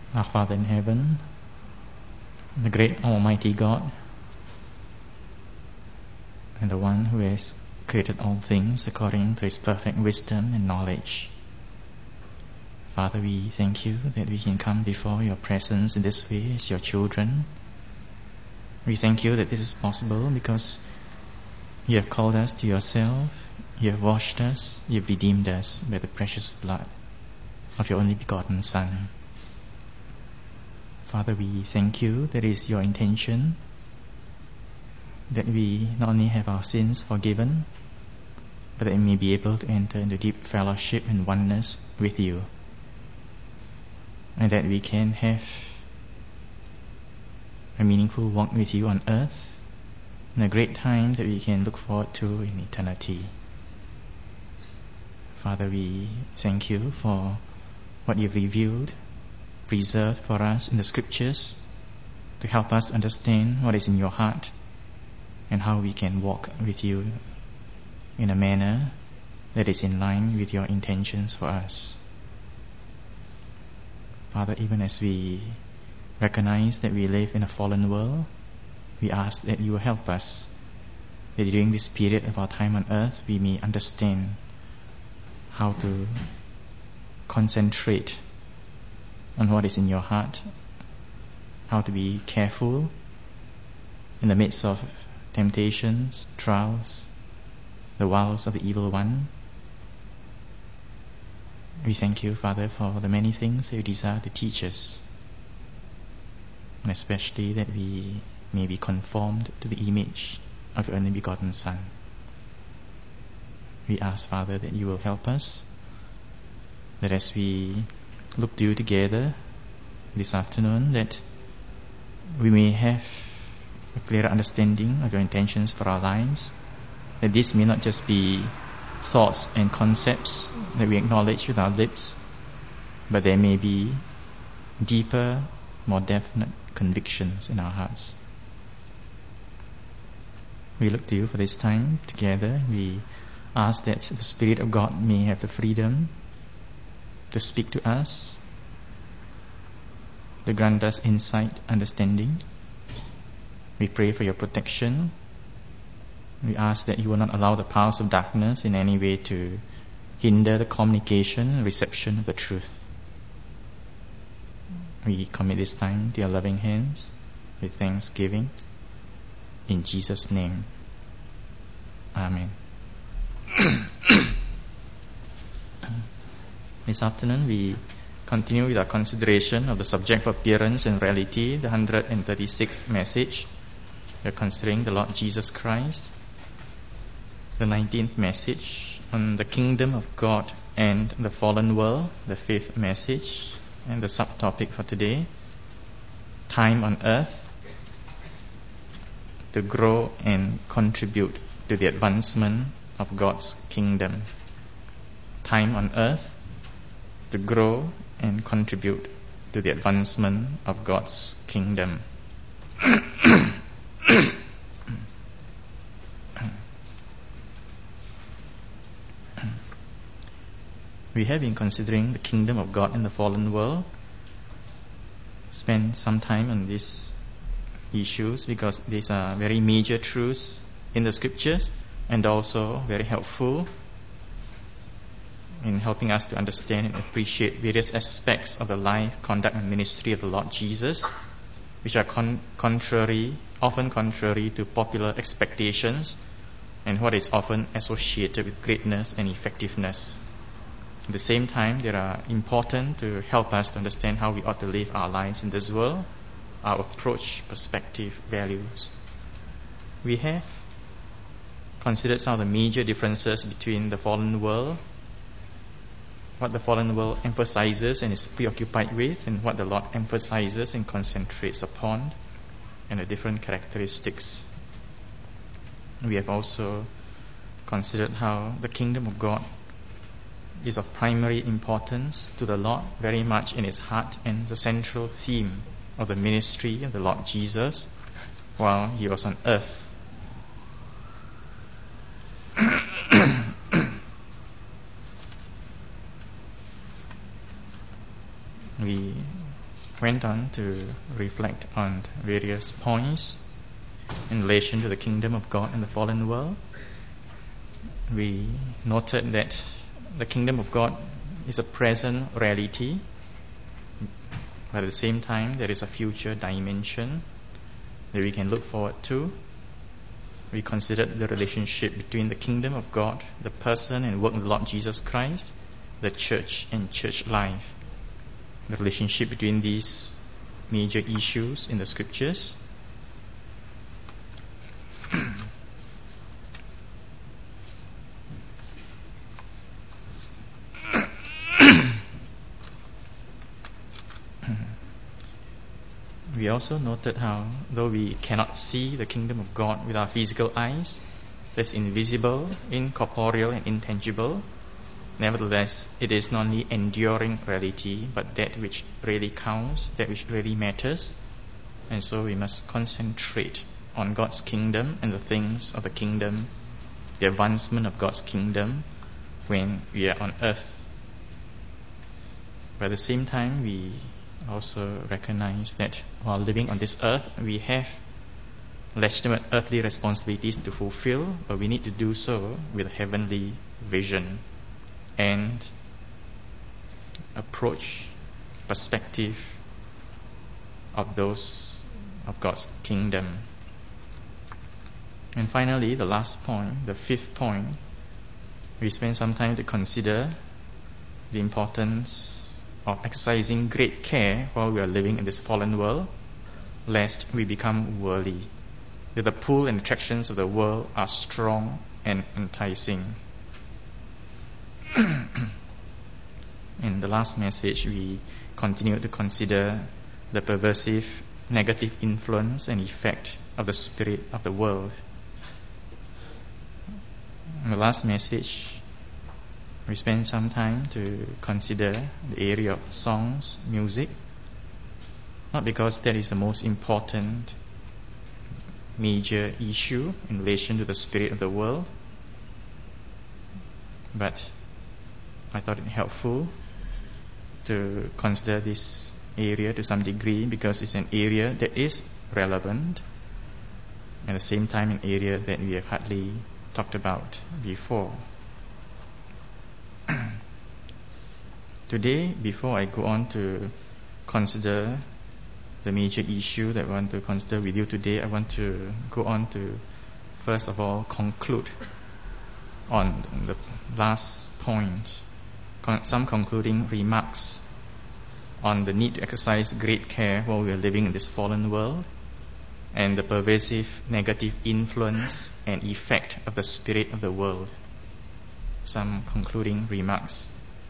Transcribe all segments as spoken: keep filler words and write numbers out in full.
Our Father in heaven, the great Almighty God, and the one who has created all things according to His perfect wisdom and knowledge. Father, we thank You that we can come before Your presence in this way as Your children. We thank You that this is possible because You have called us to Yourself, You have washed us, You have redeemed us by the precious blood of Your only begotten Son. Father, we thank You that it is Your intention that we not only have our sins forgiven, but that we may be able to enter into deep fellowship and oneness with You, and that we can have a meaningful walk with You on earth, and a great time that we can look forward to in eternity. Father, we thank You for what You've revealed, preserved for us in the Scriptures, to help us understand what is in Your heart and how we can walk with You in a manner that is in line with Your intentions for us. Father, even as we recognize that we live in a fallen world, we ask that You will help us, that during this period of our time on earth we may understand how to concentrate on what is in Your heart, how to be careful in the midst of temptations, trials, the wiles of the evil one. We thank You, Father, for the many things that You desire to teach us, and especially that we may be conformed to the image of Your only begotten Son. We ask, Father, that You will help us, that as we look to You together this afternoon, that we may have a clearer understanding of Your intentions for our lives, that this may not just be thoughts and concepts that we acknowledge with our lips, but there may be deeper, more definite convictions in our hearts. We look to You for this time together. We ask that the Spirit of God may have the freedom to speak to us, to grant us insight, understanding. We pray for Your protection. We ask that You will not allow the powers of darkness in any way to hinder the communication and reception of the truth. We commit this time to Your loving hands with thanksgiving. In Jesus' name, Amen. This afternoon we continue with our consideration of the subject of appearance and reality, the one hundred thirty-sixth message. We are considering the Lord Jesus Christ. The nineteenth message on the kingdom of God and the fallen world, the fifth message, and the subtopic for today, time on earth to grow and contribute to the advancement of God's kingdom. Time on earth to grow and contribute to the advancement of God's kingdom. We have been considering the kingdom of God in the fallen world. Spend some time on these issues because these are very major truths in the Scriptures and also very helpful in helping us to understand and appreciate various aspects of the life, conduct and ministry of the Lord Jesus, which are con- contrary, often contrary to popular expectations and what is often associated with greatness and effectiveness. At the same time, they are important to help us to understand how we ought to live our lives in this world, our approach, perspective, values. We have considered some of the major differences between the fallen world, what the fallen world emphasizes and is preoccupied with, and what the Lord emphasizes and concentrates upon, and the different characteristics. We have also considered how the kingdom of God is of primary importance to the Lord, very much in His heart, and the central theme of the ministry of the Lord Jesus while He was on earth. We went on to reflect on various points in relation to the kingdom of God in the fallen world. We noted that the kingdom of God is a present reality, but at the same time there is a future dimension that we can look forward to. We considered the relationship between the kingdom of God, the person and work of the Lord Jesus Christ, the church and church life. The relationship between these major issues in the scriptures. We also noted how, though we cannot see the kingdom of God with our physical eyes, that's invisible, incorporeal, and intangible, nevertheless, it is not only enduring reality, but that which really counts, that which really matters. And so we must concentrate on God's kingdom and the things of the kingdom, the advancement of God's kingdom when we are on earth. But at the same time, we also recognize that while living on this earth, we have legitimate earthly responsibilities to fulfill, but we need to do so with a heavenly vision and approach, perspective of those of God's kingdom. And finally, the last point, the fifth point, we spend some time to consider the importance of exercising great care while we are living in this fallen world, lest we become worldly. That the pull and attractions of the world are strong and enticing. In the last message, we continue to consider the pervasive negative influence and effect of the spirit of the world. In the last message, we spent some time to consider the area of songs, music, not because that is the most important major issue in relation to the spirit of the world, but I thought it helpful to consider this area to some degree because it's an area that is relevant, and at the same time an area that we have hardly talked about before. Today, before I go on to consider the major issue that I want to consider with you today, I want to go on to first of all conclude on the last point, con- some concluding remarks on the need to exercise great care while we are living in this fallen world and the pervasive negative influence and effect of the spirit of the world. Some concluding remarks.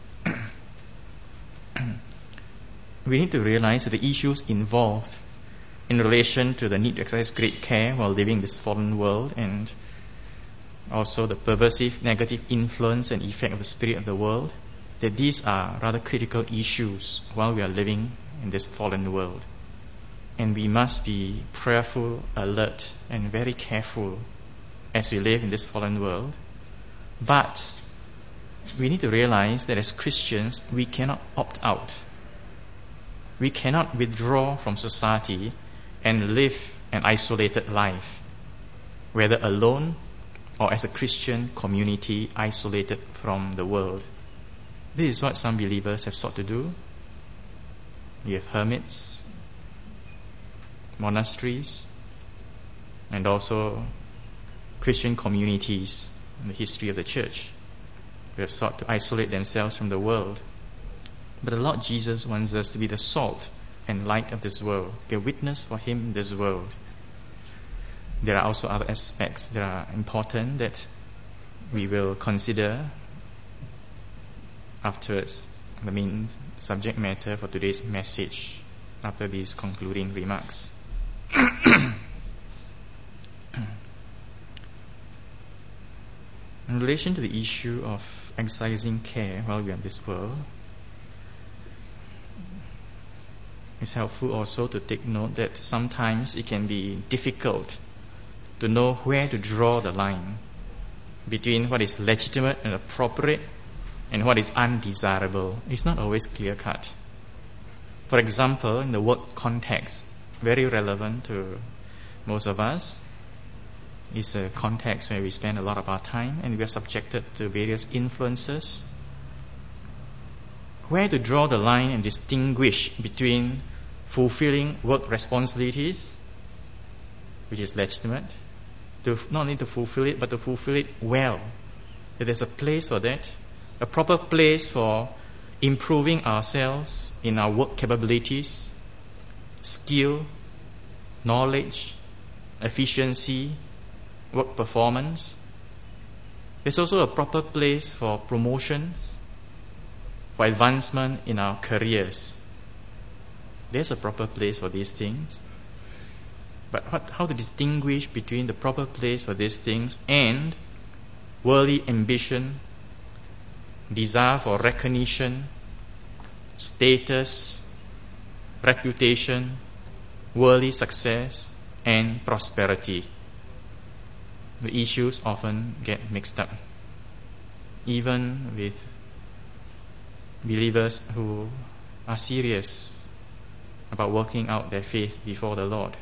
We need to realize that the issues involved in relation to the need to exercise great care while living in this fallen world and also the pervasive negative influence and effect of the spirit of the world, that these are rather critical issues while we are living in this fallen world. And we must be prayerful, alert, and very careful as we live in this fallen world. But we need to realize that as Christians, we cannot opt out. We cannot withdraw from society and live an isolated life, whether alone or as a Christian community isolated from the world. This is what some believers have sought to do. You have hermits, monasteries, and also Christian communities in the history of the church who have sought to isolate themselves from the world. But the Lord Jesus wants us to be the salt and light of this world, be a witness for Him in this world. There are also other aspects that are important that we will consider afterwards, the main subject matter for today's message, after these concluding remarks. In relation to the issue of exercising care while we are in this world, it's helpful also to take note that sometimes it can be difficult to know where to draw the line between what is legitimate and appropriate and what is undesirable. It's not always clear cut. For example, in the work context, very relevant to most of us, is a context where we spend a lot of our time and we are subjected to various influences. Where to draw the line and distinguish between fulfilling work responsibilities, which is legitimate, to not only to fulfill it, but to fulfill it well. That there's a place for that, a proper place for improving ourselves in our work capabilities, skill, knowledge, efficiency, work performance. There's also a proper place for promotions, for advancement in our careers. There's a proper place for these things. But what, how to distinguish between the proper place for these things and worldly ambition, desire for recognition, status, reputation, worldly success, and prosperity? The issues often get mixed up, even with believers who are serious about working out their faith before the Lord.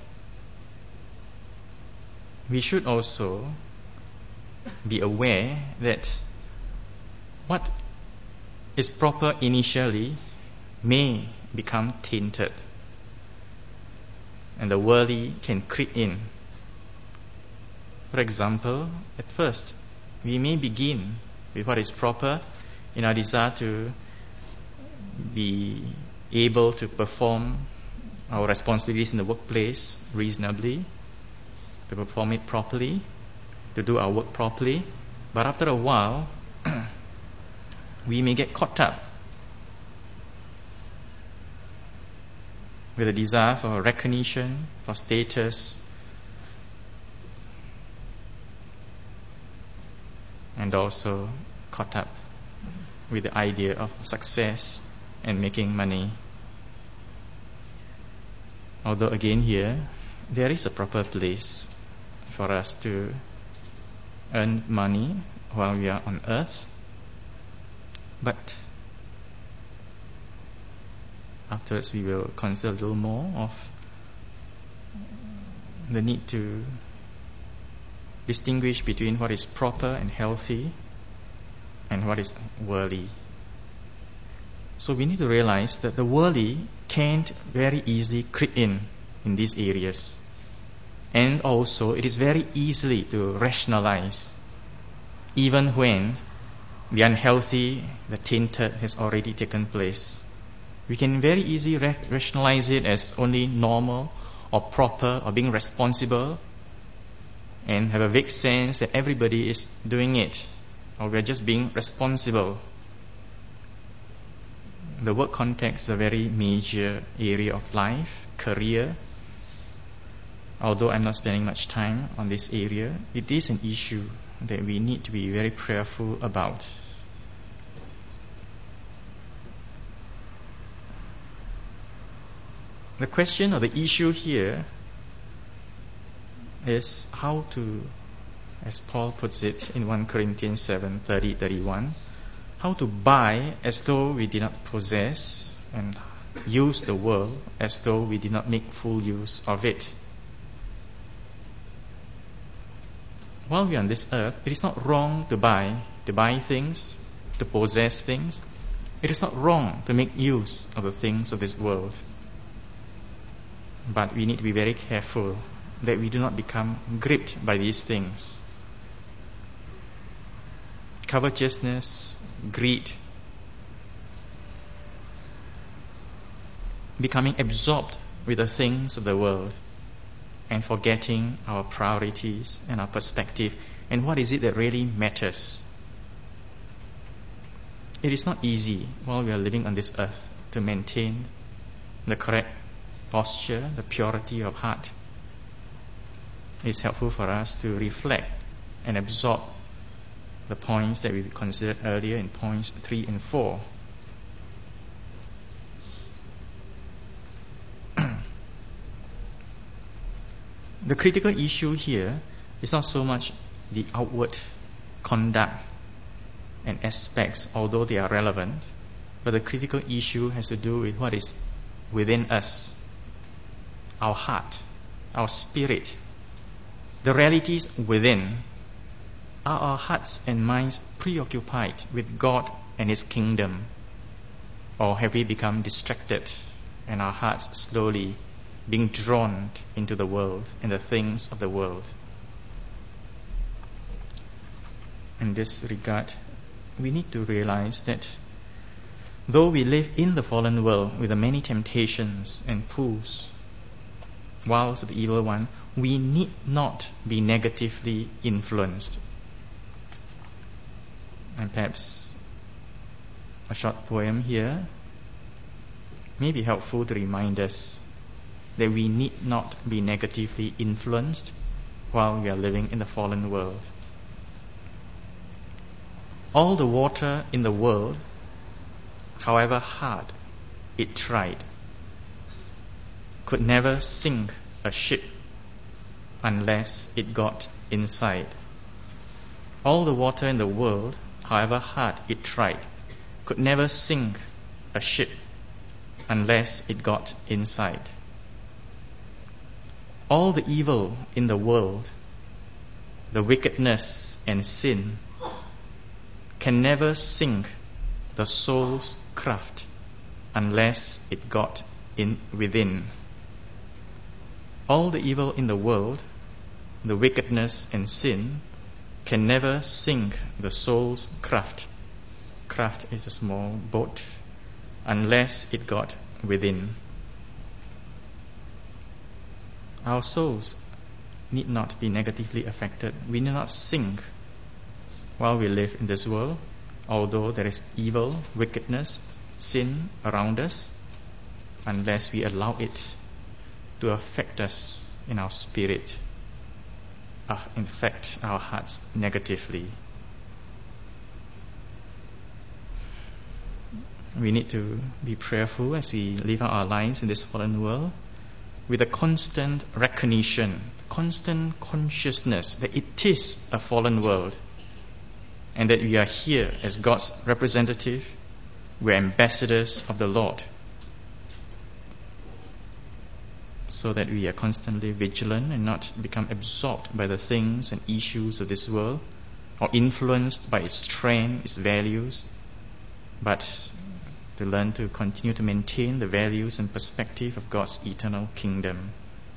We should also be aware that what is proper initially may become tainted, and the worldly can creep in. For example, at first, we may begin with what is proper in our desire to be able to perform our responsibilities in the workplace reasonably, to perform it properly, to do our work properly. But after a while, we may get caught up with a desire for recognition, for status, and also caught up with the idea of success and making money. Although again here, there is a proper place for us to earn money while we are on earth, but afterwards we will consider a little more of the need to distinguish between what is proper and healthy and what is worldly. So we need to realize that the worldly can't very easily creep in in these areas. And also it is very easily to rationalize, even when the unhealthy, the tainted has already taken place. We can very easily ra- rationalize it as only normal or proper or being responsible, and have a vague sense that everybody is doing it, or we are just being responsible. The work context is a very major area of life, career. Although I'm not spending much time on this area, it is an issue that we need to be very prayerful about. The question or the issue here is how to, as Paul puts it in First Corinthians seven, thirty, thirty-one, how to buy as though we did not possess, and use the world as though we did not make full use of it. While we are on this earth, it is not wrong to buy, to buy things, to possess things. It is not wrong to make use of the things of this world. But we need to be very careful that we do not become gripped by these things. Covetousness, greed, becoming absorbed with the things of the world and forgetting our priorities and our perspective and what is it that really matters. It is not easy while we are living on this earth to maintain the correct posture, the purity of heart. It's helpful for us to reflect and absorb the points that we considered earlier in points three and four. The critical issue here is not so much the outward conduct and aspects, although they are relevant, but the critical issue has to do with what is within us, our heart, our spirit, the realities within. Are our hearts and minds preoccupied with God and His kingdom? Or have we become distracted and our hearts slowly being drawn into the world and the things of the world? In this regard, we need to realize that though we live in the fallen world with the many temptations and pulls, wiles of the evil one, we need not be negatively influenced. And perhaps a short poem here may be helpful to remind us that we need not be negatively influenced while we are living in the fallen world. All the water in the world, however hard it tried, could never sink a ship unless it got inside. All the water in the world, however hard it tried, could never sink a ship unless it got inside. All the evil in the world, the wickedness and sin, can never sink the soul's craft unless it got in within. All the evil in the world, the wickedness and sin, can never sink the soul's craft. Craft is a small boat, unless it got within. Our souls need not be negatively affected. We need not sink while we live in this world, although there is evil, wickedness, sin around us, unless we allow it to affect us in our spirit, uh, infect our hearts negatively. We need to be prayerful as we live out our lives in this fallen world with a constant recognition, constant consciousness that it is a fallen world and that we are here as God's representative. We're ambassadors of the Lord, so that we are constantly vigilant and not become absorbed by the things and issues of this world or influenced by its trend, its values, but to learn to continue to maintain the values and perspective of God's eternal kingdom.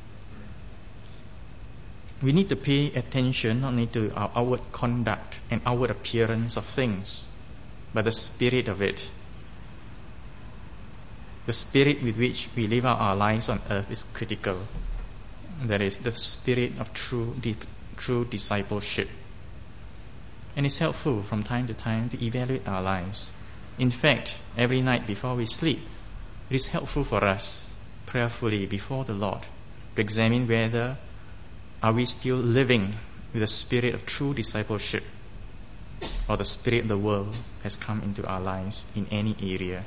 We need to pay attention not only to our outward conduct and outward appearance of things, but the spirit of it. The spirit with which we live out our lives on earth is critical. That is the spirit of true, di- true discipleship. And it's helpful from time to time to evaluate our lives. In fact, every night before we sleep, it is helpful for us prayerfully before the Lord to examine whether are we still living with the spirit of true discipleship, or the spirit of the world has come into our lives in any area.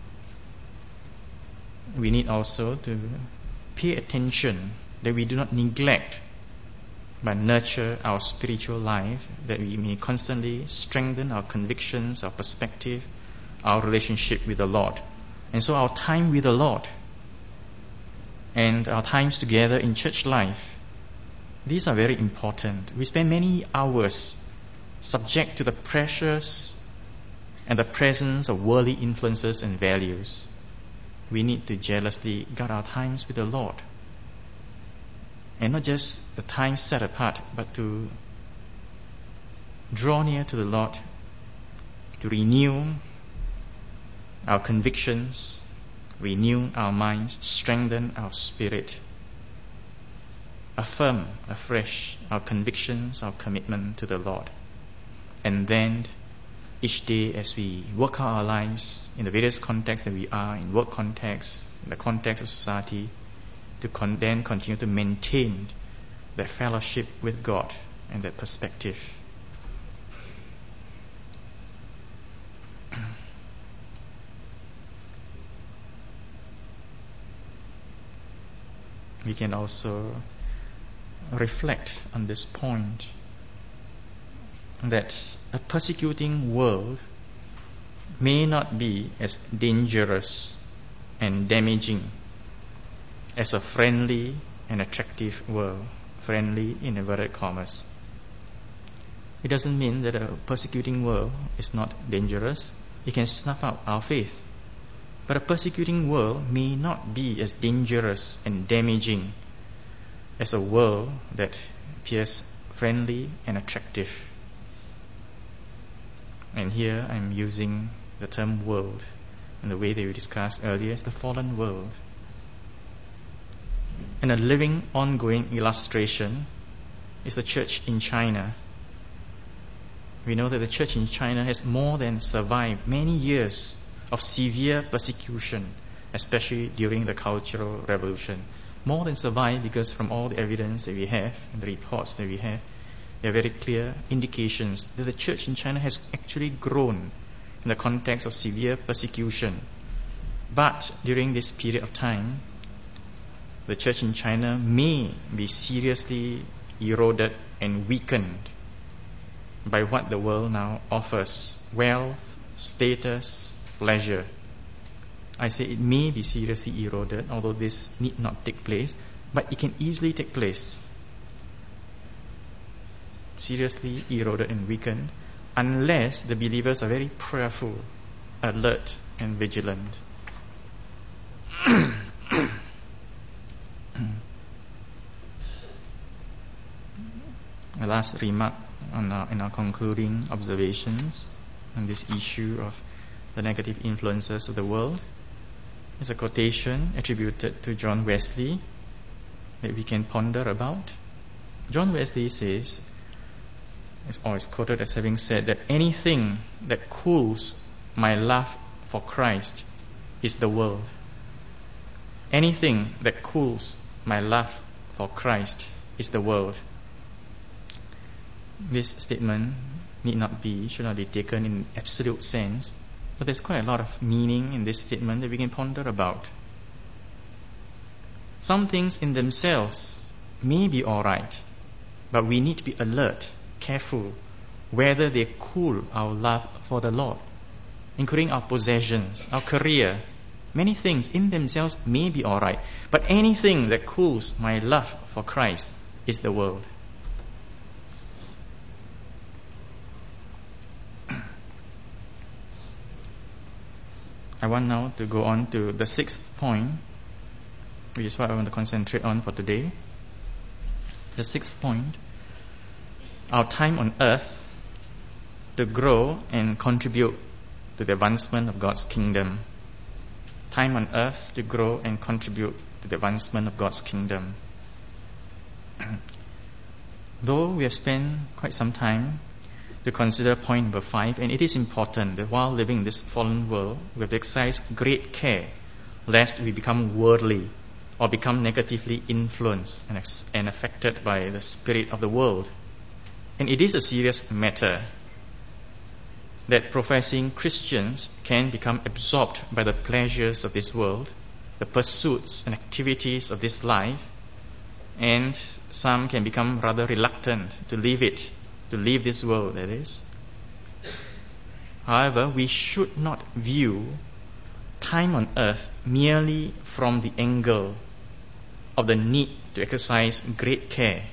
We need also to pay attention that we do not neglect but nurture our spiritual life, that we may constantly strengthen our convictions, our perspective, our relationship with the Lord. And so our time with the Lord and our times together in church life, these are very important. We spend many hours subject to the pressures and the presence of worldly influences and values. We need to jealously guard our times with the Lord. And not just the time set apart, but to draw near to the Lord, to renew our convictions, renew our minds, strengthen our spirit, affirm afresh our convictions, our commitment to the Lord. And then each day as we work out our lives in the various contexts that we are, in work contexts, in the context of society, to con- then continue to maintain that fellowship with God and that perspective. We can also reflect on this point that a persecuting world may not be as dangerous and damaging as a friendly and attractive world. Friendly in inverted commas. It doesn't mean that a persecuting world is not dangerous. It can snuff out our faith. But a persecuting world may not be as dangerous and damaging as a world that appears friendly and attractive. And here I'm using the term world in the way that we discussed earlier as the fallen world. And a living, ongoing illustration is the church in China. We know that the church in China has more than survived many years of severe persecution, especially during the Cultural Revolution. More than survived because from all the evidence that we have and the reports that we have, there are very clear indications that the church in China has actually grown in the context of severe persecution. But during this period of time, the church in China may be seriously eroded and weakened by what the world now offers: wealth, status, pleasure. I say it may be seriously eroded, although this need not take place, but it can easily take place. Seriously eroded and weakened, unless the believers are very prayerful, alert, and vigilant. A last remark on our, in our concluding observations on this issue of the negative influences of the world is a quotation attributed to John Wesley that we can ponder about. John Wesley says, or is quoted as having said, that anything that cools my love for Christ is the world. Anything that cools my love for Christ is the world. This statement need not be, should not be taken in absolute sense, but there's quite a lot of meaning in this statement that we can ponder about. Some things in themselves may be alright, but we need to be alert, careful, whether they cool our love for the Lord, including our possessions, our career. Many things in themselves may be alright, but anything that cools my love for Christ is the world. I want now to go on to the sixth point, which is what I want to concentrate on for today. The sixth point: our time on earth to grow and contribute to the advancement of God's kingdom. Time on earth to grow and contribute to the advancement of God's kingdom. Though we have spent quite some time to consider point number five, and it is important that while living in this fallen world, we have to exercise great care lest we become worldly or become negatively influenced and, ex- and affected by the spirit of the world. And it is a serious matter that professing Christians can become absorbed by the pleasures of this world, the pursuits and activities of this life, and some can become rather reluctant to leave it, to leave this world, that is. However, we should not view time on earth merely from the angle of the need to exercise great care.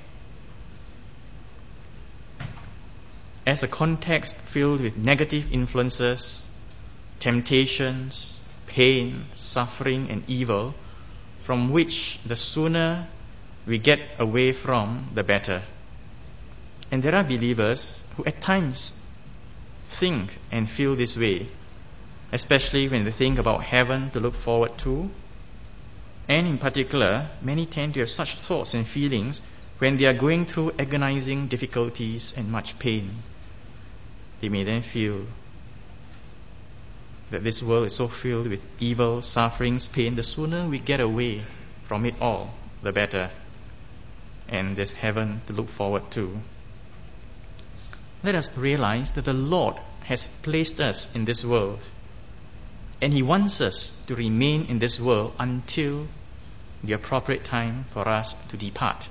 As a context filled with negative influences, temptations, pain, suffering, and evil, from which the sooner we get away from, the better. And there are believers who at times think and feel this way, especially when they think about heaven to look forward to. And in particular, many tend to have such thoughts and feelings when they are going through agonizing difficulties and much pain. They may then feel that this world is so filled with evil, sufferings, pain. The sooner we get away from it all, the better. And there's heaven to look forward to. Let us realize that the Lord has placed us in this world, and He wants us to remain in this world until the appropriate time for us to depart.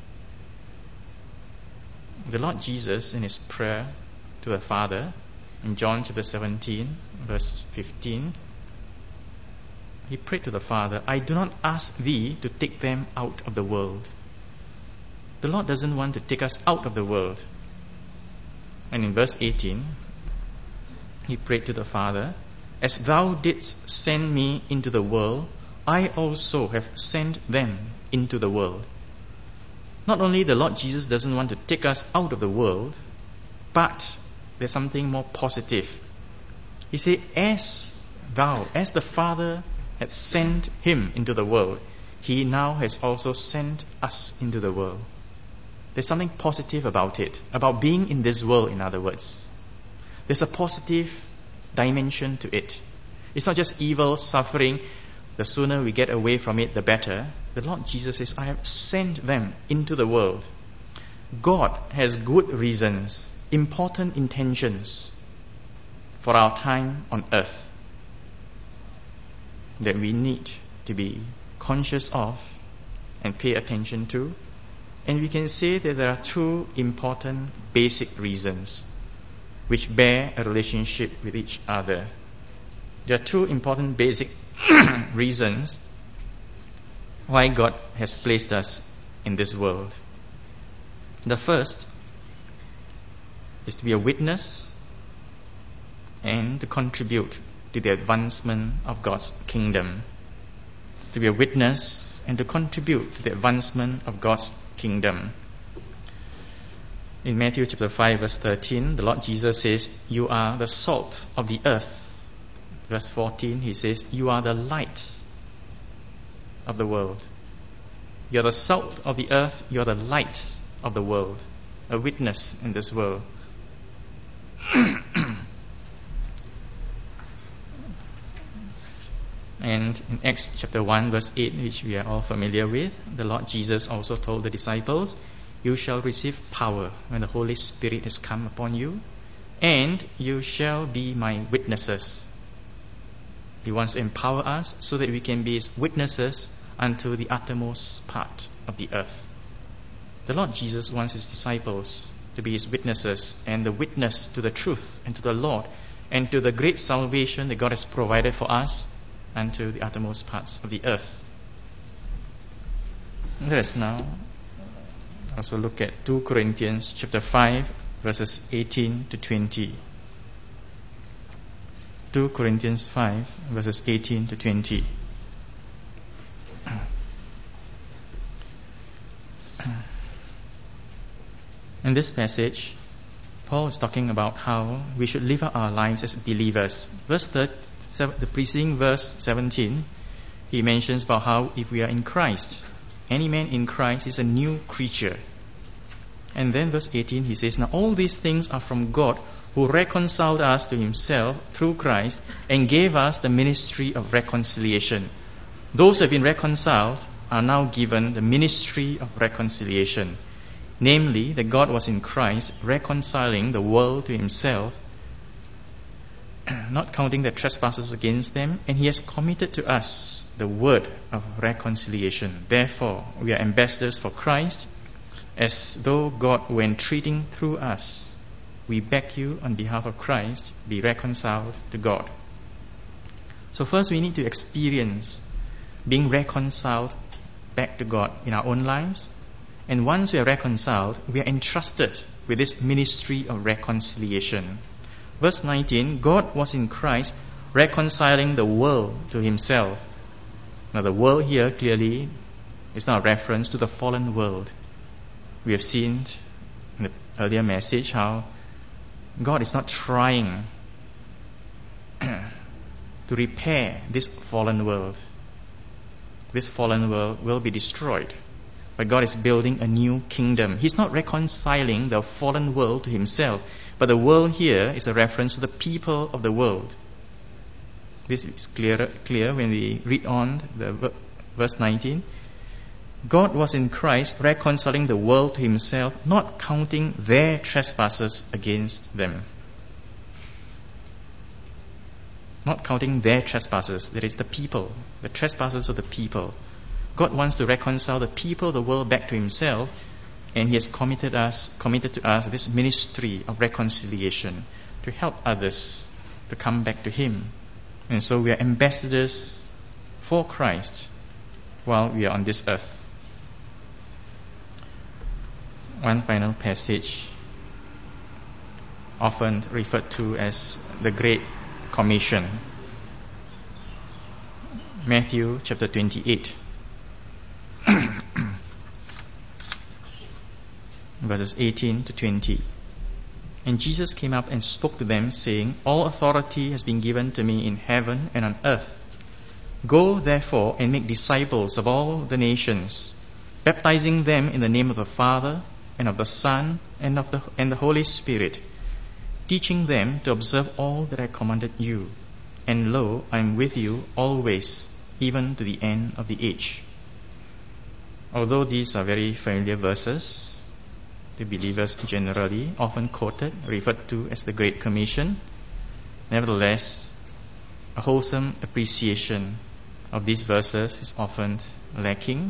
The Lord Jesus, in His prayer to the Father, in John chapter seventeen, verse fifteen, he prayed to the Father, I do not ask thee to take them out of the world. The Lord doesn't want to take us out of the world. And in verse eighteen, he prayed to the Father, as thou didst send me into the world, I also have sent them into the world. Not only the Lord Jesus doesn't want to take us out of the world, but there's something more positive. He said, as thou, as the Father had sent him into the world, he now has also sent us into the world. There's something positive about it, about being in this world, in other words. There's a positive dimension to it. It's not just evil, suffering. The sooner we get away from it, the better. The Lord Jesus says, I have sent them into the world. God has good reasons, important intentions for our time on earth that we need to be conscious of and pay attention to. And we can say that there are two important basic reasons which bear a relationship with each other. There are two important basic reasons why God has placed us in this world. The first is to be a witness and to contribute to the advancement of God's kingdom. To be a witness and to contribute to the advancement of God's kingdom. In Matthew chapter five verse thirteen, the Lord Jesus says, you are the salt of the earth. Verse fourteen, he says, you are the light of the world. You are the salt of the earth, you are the light of the world, a witness in this world. And in Acts chapter one verse eight, which we are all familiar with, the Lord Jesus also told the disciples, you shall receive power when the Holy Spirit has come upon you, and you shall be my witnesses. He wants to empower us so that we can be His witnesses unto the uttermost part of the earth. The Lord Jesus wants His disciples to be His witnesses, and the witness to the truth and to the Lord and to the great salvation that God has provided for us unto the uttermost parts of the earth. Let us now also look at Second Corinthians chapter five verses eighteen to twenty. Second Corinthians five verses eighteen to twenty. In this passage, Paul is talking about how we should live out our lives as believers. Verse third, the preceding verse seventeen, he mentions about how if we are in Christ, any man in Christ is a new creature. And then verse eighteen, he says, now all these things are from God, who reconciled us to Himself through Christ and gave us the ministry of reconciliation. Those who have been reconciled are now given the ministry of reconciliation. Namely, that God was in Christ reconciling the world to Himself, not counting their trespasses against them, and He has committed to us the word of reconciliation. Therefore, we are ambassadors for Christ, as though God were entreating through us. We beg you on behalf of Christ, be reconciled to God. So first we need to experience being reconciled back to God in our own lives. And once we are reconciled, we are entrusted with this ministry of reconciliation. Verse nineteen, God was in Christ reconciling the world to Himself. Now the world here clearly is not a reference to the fallen world. We have seen in the earlier message how God is not trying to repair this fallen world. This fallen world will be destroyed. But God is building a new kingdom. He's not reconciling the fallen world to Himself, but the world here is a reference to the people of the world. This is clear, clear when we read on the verse nineteen. God was in Christ reconciling the world to Himself, not counting their trespasses against them. Not counting their trespasses, that is the people, the trespasses of the people. God wants to reconcile the people of the world back to Himself, and He has committed us, committed to us this ministry of reconciliation to help others to come back to Him. And so we are ambassadors for for Christ while we are on this earth. One final passage, often referred to as the Great Commission. Matthew chapter twenty-eight, verses eighteen to twenty. And Jesus came up and spoke to them, saying, All authority has been given to me in heaven and on earth. Go therefore and make disciples of all the nations, baptizing them in the name of the Father and of the Son and of the and the Holy Spirit, teaching them to observe all that I commanded you. And lo, I am with you always, even to the end of the age. Although these are very familiar verses, the believers generally often quoted, referred to as the Great Commission, nevertheless, a wholesome appreciation of these verses is often lacking.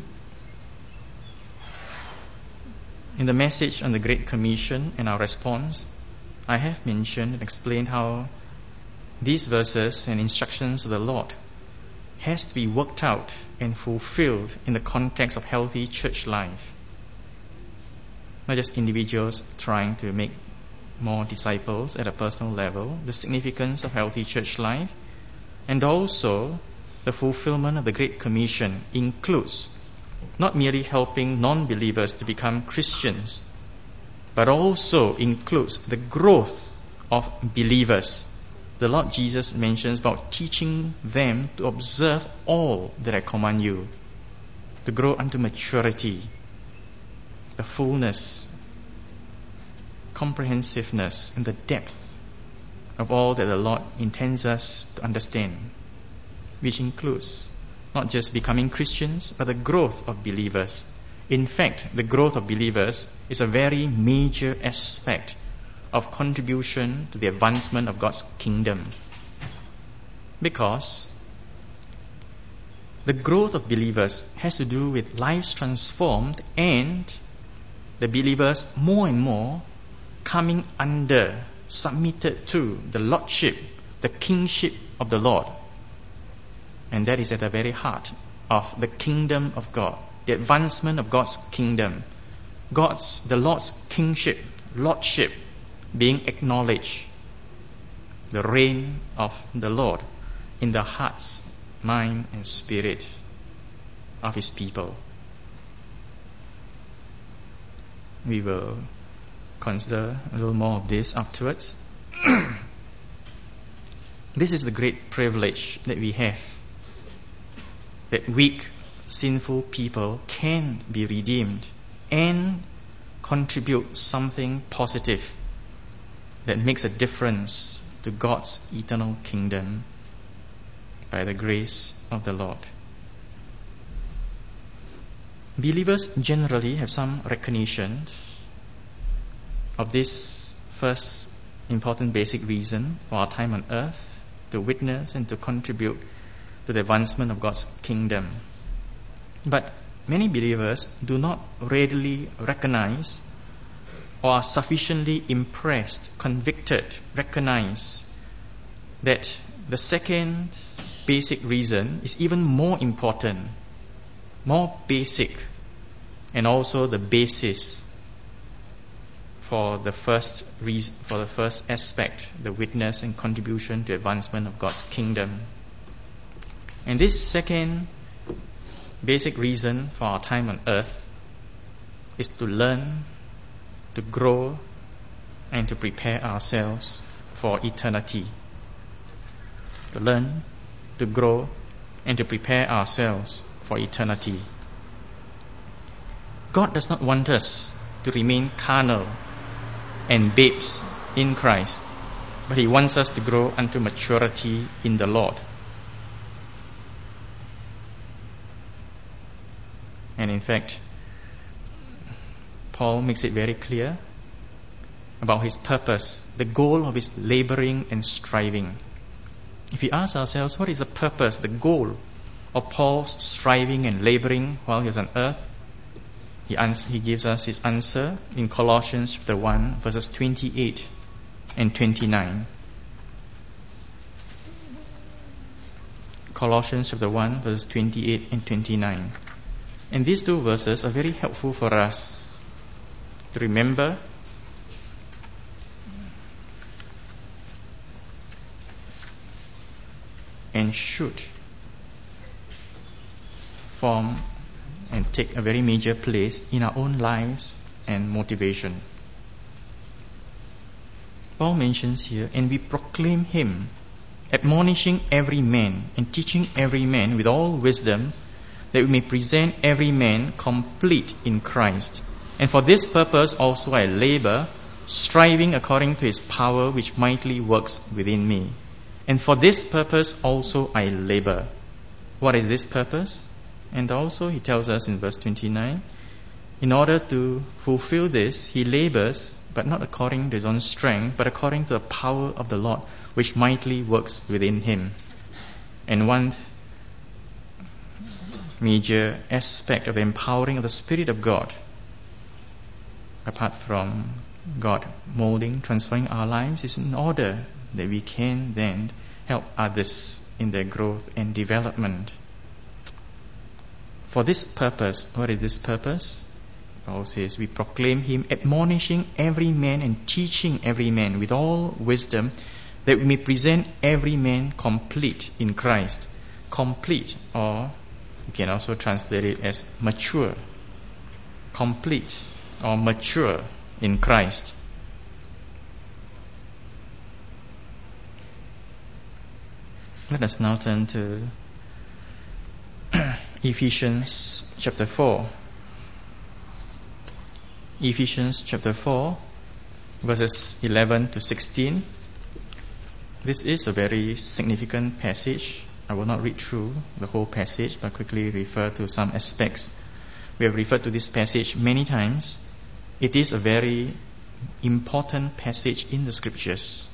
In the message on the Great Commission and our response, I have mentioned and explained how these verses and instructions of the Lord has to be worked out and fulfilled in the context of healthy church life. Not just individuals trying to make more disciples at a personal level, the significance of healthy church life, and also the fulfillment of the Great Commission includes not merely helping non-believers to become Christians, but also includes the growth of believers. The Lord Jesus mentions about teaching them to observe all that I command you, to grow unto maturity, the fullness, comprehensiveness, and the depth of all that the Lord intends us to understand, which includes not just becoming Christians, but the growth of believers. In fact, the growth of believers is a very major aspect of contribution to the advancement of God's kingdom. Because the growth of believers has to do with lives transformed and the believers more and more coming under, submitted to the lordship, the kingship of the Lord. And that is at the very heart of the kingdom of God, the advancement of God's kingdom, God's, the Lord's kingship, lordship being acknowledged, the reign of the Lord in the hearts, mind, and spirit of His people. We will consider a little more of this afterwards. This is the great privilege that we have, that weak, sinful people can be redeemed and contribute something positive that makes a difference to God's eternal kingdom by the grace of the Lord. Believers generally have some recognition of this first important basic reason for our time on earth, to witness and to contribute to the advancement of God's kingdom. But many believers do not readily recognize or are sufficiently impressed, convicted, recognize that the second basic reason is even more important, more basic, and also the basis for the first reason, for the first aspect, the witness and contribution to advancement of God's kingdom. And this second basic reason for our time on earth is to learn, to grow, and to prepare ourselves for eternity. To learn, to grow, and to prepare ourselves for eternity. God does not want us to remain carnal and babes in Christ, but He wants us to grow unto maturity in the Lord. And in fact, Paul makes it very clear about his purpose, the goal of his laboring and striving. If we ask ourselves, what is the purpose, the goal of Paul's striving and laboring while he was on earth? He, ans- he gives us his answer in Colossians chapter one, verses twenty-eight and twenty-nine. Colossians chapter one, verse twenty-eight and twenty-nine. And these two verses are very helpful for us to remember and should form and take a very major place in our own lives and motivation. Paul mentions here, and we proclaim him, admonishing every man and teaching every man with all wisdom, that we may present every man complete in Christ. And for this purpose also I labor, striving according to his power which mightily works within me. And for this purpose also I labor. What is this purpose? And also he tells us in verse twenty-nine, in order to fulfill this, he labors, but not according to his own strength, but according to the power of the Lord, which mightily works within him. And one major aspect of the empowering of the Spirit of God, apart from God molding, transforming our lives, is in order that we can then help others in their growth and development. For this purpose, what is this purpose? Paul says, we proclaim him, admonishing every man and teaching every man with all wisdom, that we may present every man complete in Christ. Complete, or you can also translate it as mature. Complete or mature in Christ. Let us now turn to Ephesians chapter four. Ephesians chapter four, verses eleven to sixteen. This is a very significant passage. I will not read through the whole passage, but quickly refer to some aspects. We have referred to this passage many times. It is a very important passage in the scriptures.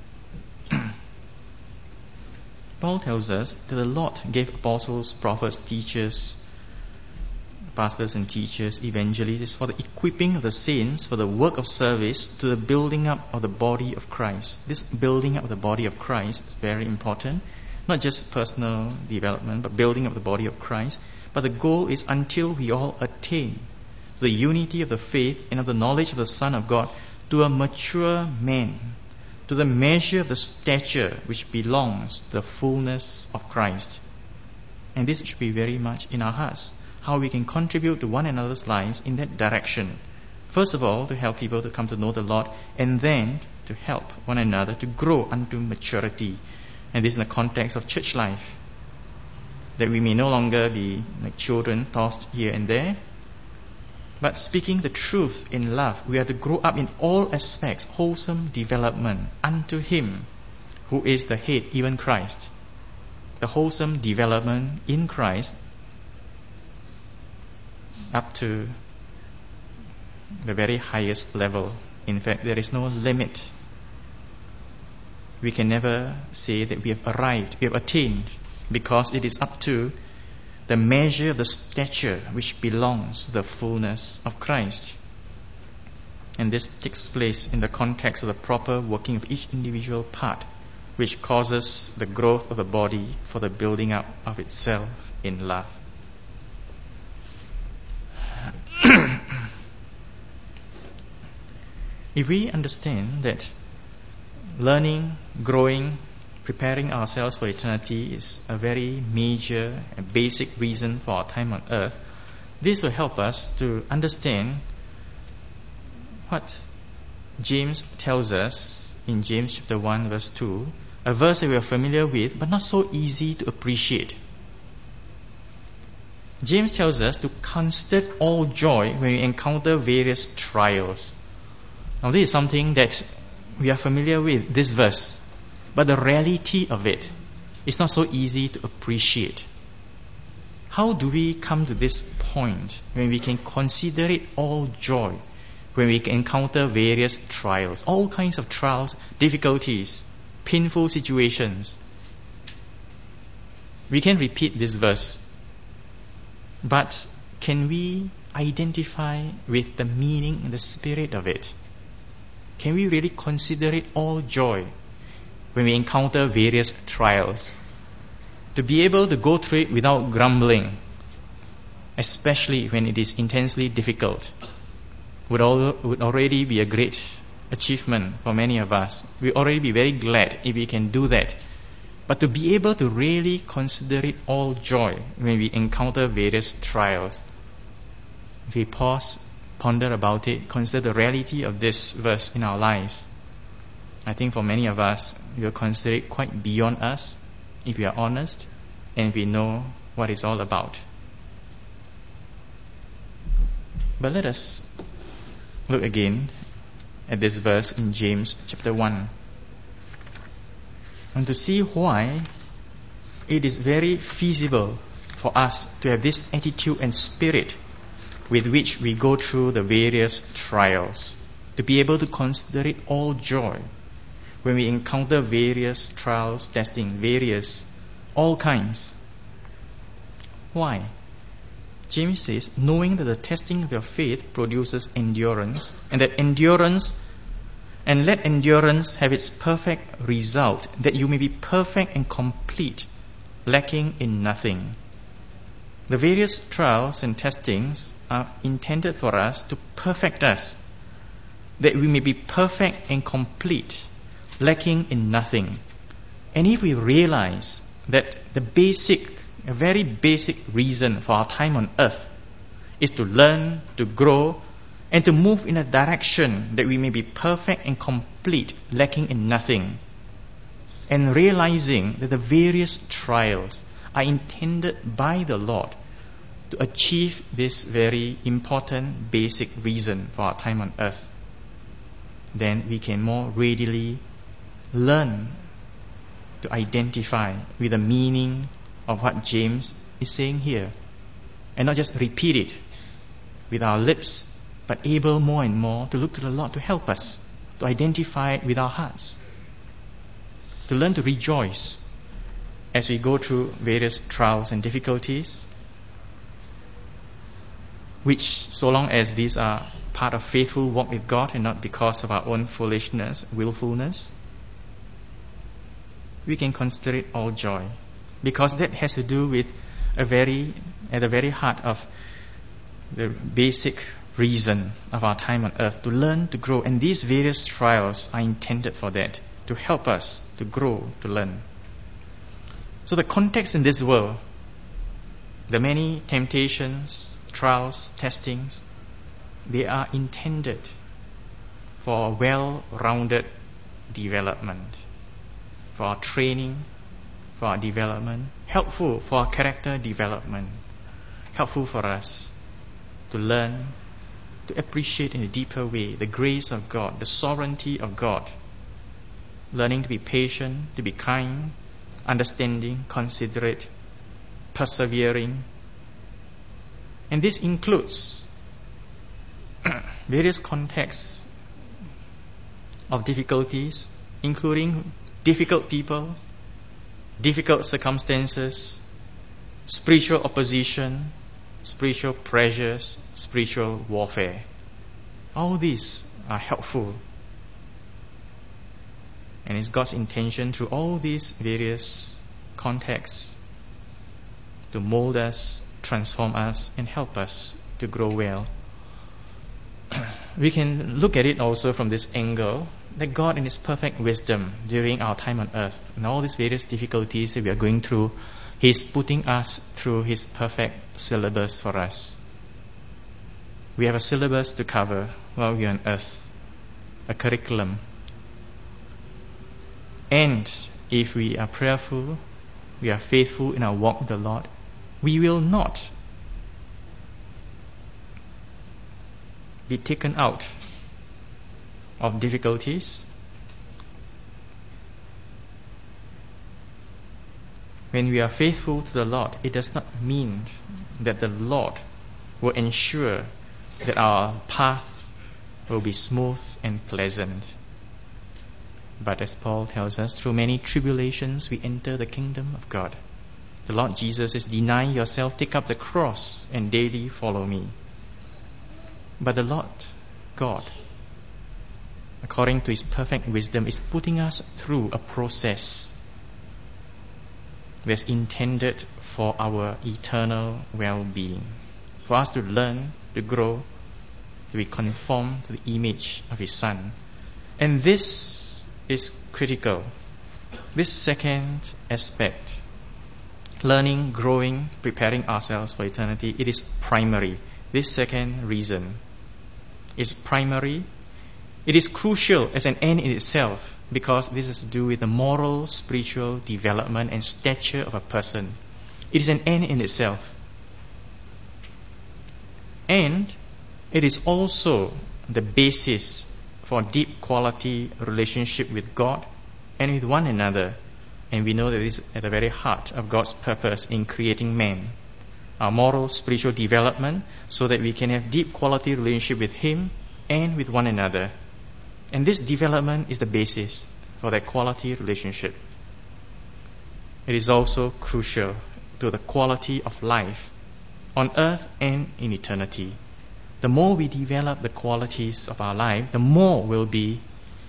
Paul tells us that the Lord gave apostles, prophets, teachers, pastors and teachers, evangelists, for the equipping of the saints, for the work of service, to the building up of the body of Christ. This building up of the body of Christ is very important. Not just personal development, but building up the body of Christ. But the goal is until we all attain the unity of the faith and of the knowledge of the Son of God, to a mature man, to the measure of the stature which belongs to the fullness of Christ. And this should be very much in our hearts, how we can contribute to one another's lives in that direction. First of all, to help people to come to know the Lord, and then to help one another to grow unto maturity. And this in the context of church life, that we may no longer be like children tossed here and there, but speaking the truth in love. We are to grow up in all aspects, wholesome development unto him who is the head, even Christ. The wholesome development in Christ up to the very highest level. In fact, there is no limit. We can never say that we have arrived, we have attained, because it is up to the measure of the stature which belongs to the fullness of Christ. And this takes place in the context of the proper working of each individual part, which causes the growth of the body for the building up of itself in love. If we understand that learning, growing, preparing ourselves for eternity is a very major and basic reason for our time on earth, this will help us to understand what James tells us in James chapter one verse two, a verse that we are familiar with but not so easy to appreciate. James tells us to consider all joy when we encounter various trials. Now this is something that we are familiar with, this verse. But the reality of it is not so easy to appreciate. How do we come to this point when we can consider it all joy, when we encounter various trials, all kinds of trials, difficulties, painful situations? We can repeat this verse, but can we identify with the meaning and the spirit of it? Can we really consider it all joy when we encounter various trials? to be able to go through it without grumbling, especially when it is intensely difficult, would, al- would already be a great achievement for many of us. We already be very glad if we can do that. But to be able to really consider it all joy when we encounter various trials, if we pause, ponder about it, consider the reality of this verse in our lives, I think for many of us, we will consider it quite beyond us if we are honest and we know what it's all about. But let us look again at this verse in James chapter one, and to see why it is very feasible for us to have this attitude and spirit with which we go through the various trials, to be able to consider it all joy when we encounter various trials, testing, various, all kinds. Why? James says, knowing that the testing of your faith produces endurance, and that endurance, and let endurance have its perfect result, that you may be perfect and complete, lacking in nothing. The various trials and testings are intended for us to perfect us, that we may be perfect and complete, lacking in nothing. And if we realize that the basic, a very basic reason for our time on earth is to learn, to grow, and to move in a direction that we may be perfect and complete, lacking in nothing, and realizing that the various trials are intended by the Lord to achieve this very important basic reason for our time on earth, then we can more readily learn to identify with the meaning of what James is saying here, and not just repeat it with our lips, but able more and more to look to the Lord to help us to identify it with our hearts, to learn to rejoice as we go through various trials and difficulties, which, so long as these are part of faithful walk with God and not because of our own foolishness, willfulness, we can consider it all joy, because that has to do with a very, at the very heart of the basic reason of our time on earth, to learn, to grow. And these various trials are intended for that, to help us to grow, to learn. So the context in this world, the many temptations, trials, testings, they are intended for a well-rounded development, for our training, for our development, helpful for our character development, helpful for us to learn, to appreciate in a deeper way the grace of God, the sovereignty of God, learning to be patient, to be kind, understanding, considerate, persevering. And this includes various contexts of difficulties, including difficult people, difficult circumstances, spiritual opposition, spiritual pressures, spiritual warfare. All these are helpful. And it's God's intention through all these various contexts to mold us, transform us, and help us to grow well. We can look at it also from this angle, that God in His perfect wisdom during our time on earth and all these various difficulties that we are going through, He is putting us through His perfect syllabus for us. We have a syllabus to cover while we are on earth, a curriculum. And if we are prayerful, we are faithful in our walk with the Lord, we will not be taken out of difficulties. When we are faithful to the Lord, it does not mean that the Lord will ensure that our path will be smooth and pleasant. But as Paul tells us, through many tribulations we enter the kingdom of God. The Lord Jesus is deny yourself, take up the cross, and daily follow me. But the Lord God, according to His perfect wisdom, is putting us through a process that's intended for our eternal well-being, for us to learn, to grow, to be conformed to the image of His Son. And this is critical. This second aspect, learning, growing, preparing ourselves for eternity, it is primary. This second reason is primary. It is crucial as an end in itself, because this has to do with the moral, spiritual development and stature of a person. It is an end in itself. And it is also the basis for deep quality relationship with God and with one another. And we know that this is at the very heart of God's purpose in creating man. Our moral, spiritual development, so that we can have deep quality relationship with Him and with one another. And this development is the basis for that quality relationship. It is also crucial to the quality of life on earth and in eternity. The more we develop the qualities of our life, the more will be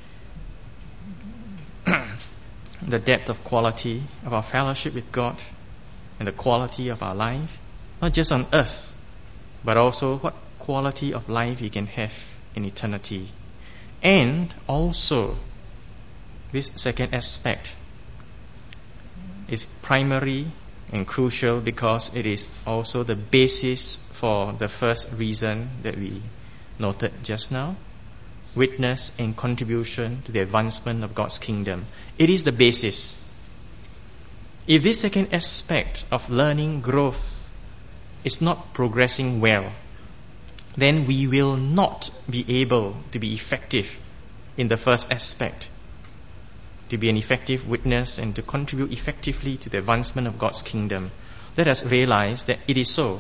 the depth of quality of our fellowship with God and the quality of our life, not just on earth, but also what quality of life we can have in eternity. And also, this second aspect is primary and crucial because it is also the basis for the first reason that we noted just now: witness and contribution to the advancement of God's kingdom. It is the basis. If this second aspect of learning, growth, is not progressing well, then we will not be able to be effective in the first aspect, to be an effective witness and to contribute effectively to the advancement of God's kingdom. Let us realize that it is so.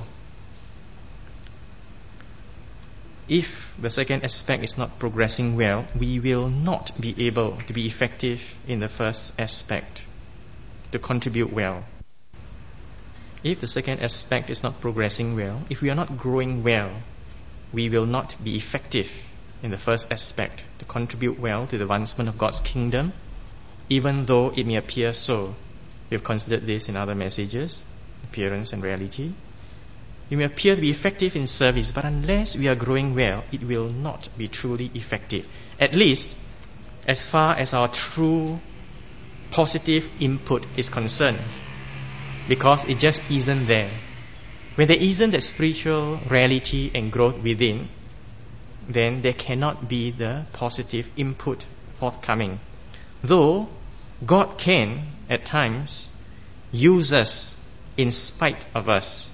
If the second aspect is not progressing well, we will not be able to be effective in the first aspect, to contribute well. If the second aspect is not progressing well, if we are not growing well, we will not be effective in the first aspect, to contribute well to the advancement of God's kingdom, even though it may appear so. We have considered this in other messages, appearance and reality. We may appear to be effective in service, but unless we are growing well, it will not be truly effective. At least, as far as our true positive input is concerned, because it just isn't there. When there isn't that spiritual reality and growth within, then there cannot be the positive input forthcoming. Though God can, at times, use us in spite of us.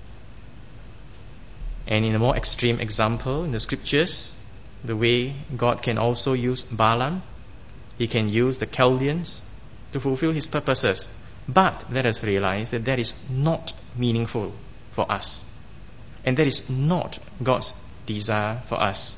And in a more extreme example in the scriptures, the way God can also use Balaam, He can use the Chaldeans to fulfill His purposes. But let us realize that that is not meaningful for us. And that is not God's desire for us.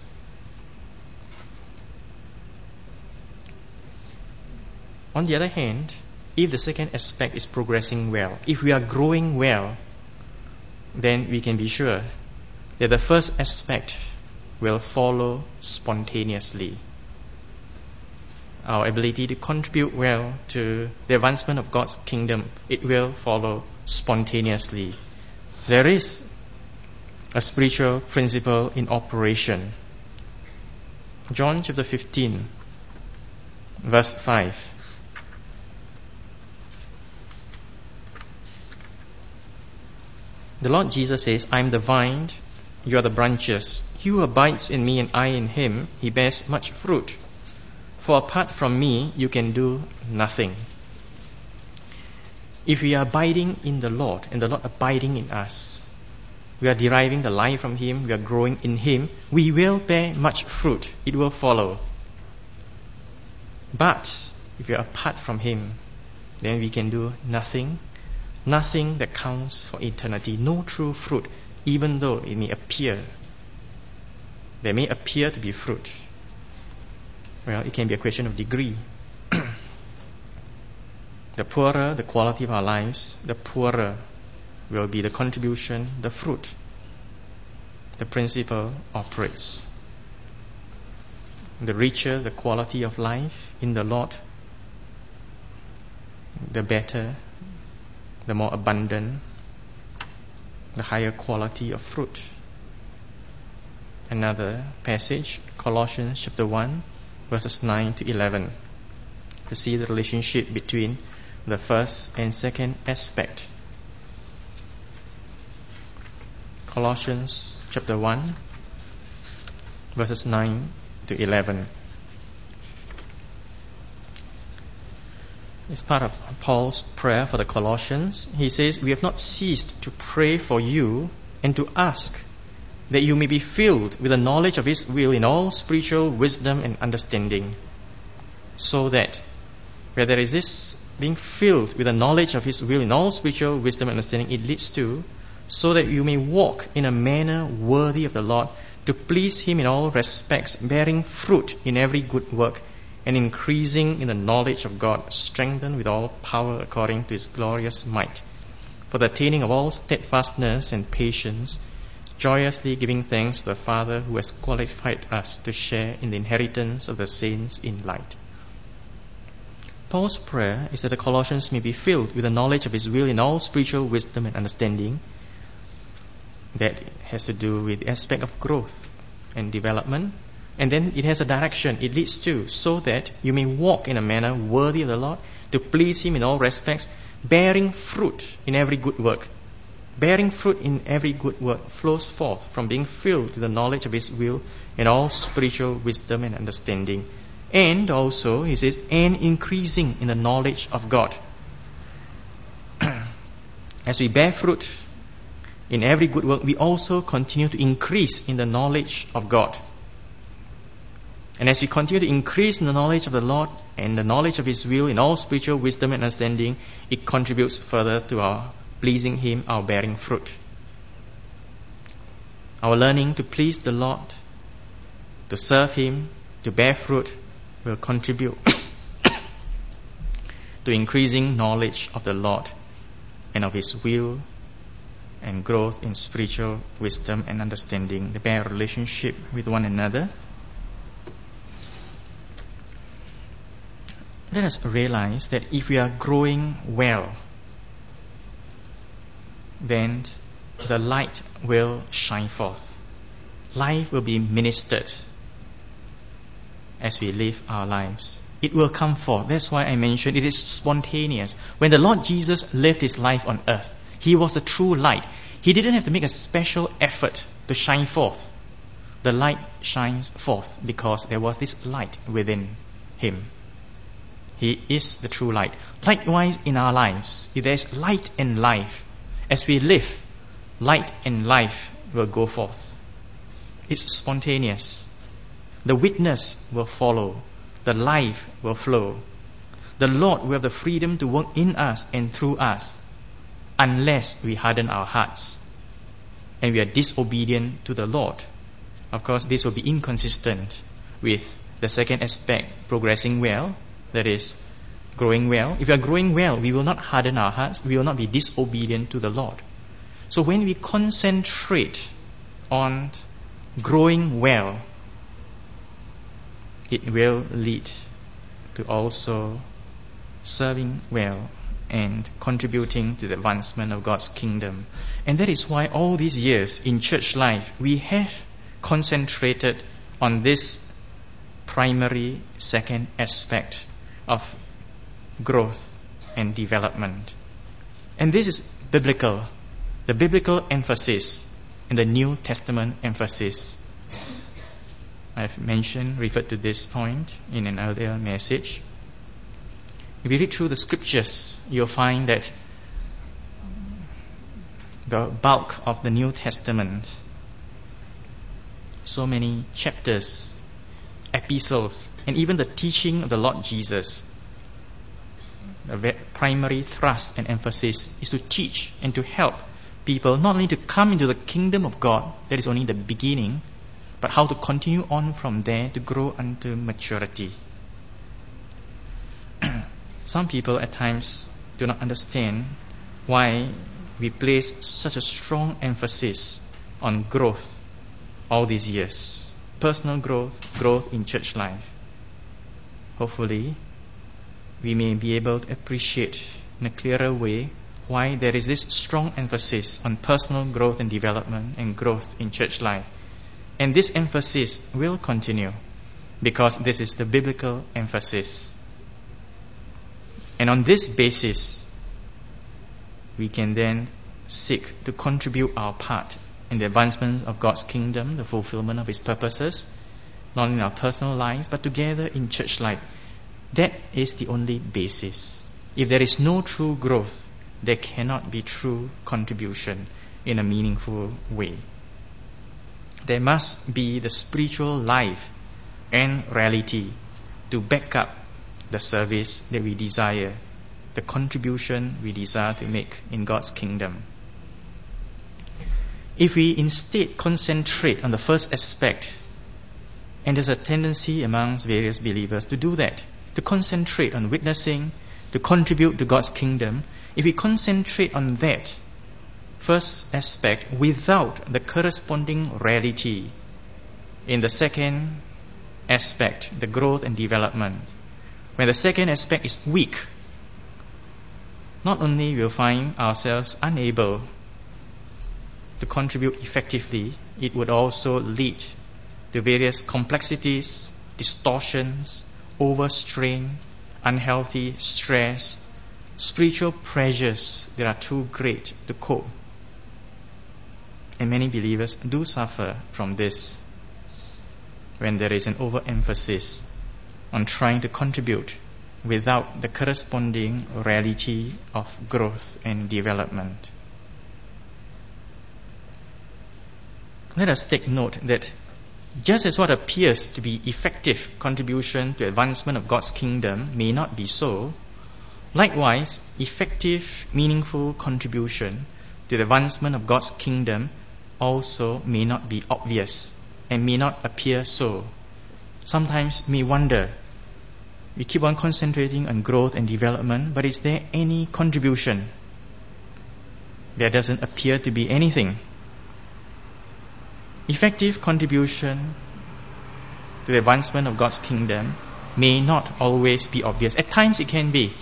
On the other hand, if the second aspect is progressing well, if we are growing well, then we can be sure that the first aspect will follow spontaneously. Our ability to contribute well to the advancement of God's kingdom, it will follow spontaneously. There is a spiritual principle in operation. John chapter fifteen, verse five. The Lord Jesus says, I am the vine, you are the branches. He who abides in me and I in him, he bears much fruit. For apart from me, you can do nothing. If we are abiding in the Lord and the Lord abiding in us, we are deriving the life from Him, we are growing in Him, we will bear much fruit. It will follow. But if we are apart from Him, then we can do nothing. Nothing that counts for eternity. No true fruit, even though it may appear. There may appear to be fruit. Well, it can be a question of degree. The poorer the quality of our lives, the poorer will be the contribution, the fruit. The principle operates. The richer the quality of life in the Lord, the better the more abundant, the higher quality of fruit. Another passage, Colossians chapter one, verses nine to eleven, to see the relationship between the first and second aspect. Colossians chapter one, verses nine to eleven. It's part of Paul's prayer for the Colossians. He says, "We have not ceased to pray for you and to ask that you may be filled with the knowledge of His will in all spiritual wisdom and understanding, so that," where there is this being filled with the knowledge of His will in all spiritual wisdom and understanding, it leads to, "so that you may walk in a manner worthy of the Lord, to please Him in all respects, bearing fruit in every good work, and increasing in the knowledge of God, strengthened with all power according to His glorious might, for the attaining of all steadfastness and patience, joyously giving thanks to the Father who has qualified us to share in the inheritance of the saints in light." Paul's prayer is that the Colossians may be filled with the knowledge of His will in all spiritual wisdom and understanding. That has to do with the aspect of growth and development. And then it has a direction. It leads to, "so that you may walk in a manner worthy of the Lord, to please Him in all respects, bearing fruit in every good work." Bearing fruit in every good work flows forth from being filled with the knowledge of His will and all spiritual wisdom and understanding. And also, he says, and increasing in the knowledge of God. As we bear fruit in every good work, we also continue to increase in the knowledge of God. And as we continue to increase in the knowledge of the Lord and the knowledge of His will in all spiritual wisdom and understanding, it contributes further to our pleasing Him, our bearing fruit. Our learning to please the Lord, to serve Him, to bear fruit, will contribute to increasing knowledge of the Lord and of His will, and growth in spiritual wisdom and understanding, the bear relationship with one another. Let us realize that if we are growing well, then the light will shine forth. Life will be ministered as we live our lives. It will come forth. That's why I mentioned it is spontaneous. When the Lord Jesus lived His life on earth, He was a true light. He didn't have to make a special effort to shine forth. The light shines forth because there was this light within Him. He is the true light. Likewise in our lives, if there is light and life, as we live, light and life will go forth. It's spontaneous. The witness will follow. The life will flow. The Lord will have the freedom to work in us and through us, unless we harden our hearts and we are disobedient to the Lord. Of course, this will be inconsistent with the second aspect, progressing well, that is, growing well. If we are growing well, we will not harden our hearts, we will not be disobedient to the Lord. So when we concentrate on growing well, it will lead to also serving well and contributing to the advancement of God's kingdom. And that is why all these years in church life, we have concentrated on this primary second aspect of growth and development. And this is biblical, the biblical emphasis and the New Testament emphasis. I've mentioned, referred to this point in an earlier message. If you read through the scriptures, you'll find that the bulk of the New Testament, so many chapters, epistles, and even the teaching of the Lord Jesus, the primary thrust and emphasis is to teach and to help people not only to come into the kingdom of God, that is only the beginning, but how to continue on from there to grow unto maturity. Some people at times do not understand why we place such a strong emphasis on growth all these years. Personal growth, growth in church life. Hopefully, we may be able to appreciate in a clearer way why there is this strong emphasis on personal growth and development and growth in church life. And this emphasis will continue because this is the biblical emphasis. And on this basis, we can then seek to contribute our part in the advancement of God's kingdom, the fulfillment of His purposes, not in our personal lives, but together in church life. That is the only basis. If there is no true growth, there cannot be true contribution in a meaningful way. There must be the spiritual life and reality to back up the service that we desire, the contribution we desire to make in God's kingdom. If we instead concentrate on the first aspect, and there's a tendency amongst various believers to do that, to concentrate on witnessing, to contribute to God's kingdom, if we concentrate on that first aspect without the corresponding reality in the second aspect, the growth and development, when the second aspect is weak, not only will find ourselves unable to contribute effectively, it would also lead to various complexities, distortions, overstrain, unhealthy stress, spiritual pressures that are too great to cope. And many believers do suffer from this when there is an overemphasis on trying to contribute without the corresponding reality of growth and development. Let us take note that just as what appears to be effective contribution to advancement of God's kingdom may not be so, likewise, effective, meaningful contribution to the advancement of God's kingdom also may not be obvious and may not appear so. Sometimes we wonder, we keep on concentrating on growth and development, but is there any contribution? There doesn't appear to be anything. Effective contribution to the advancement of God's kingdom may not always be obvious. At times it can be.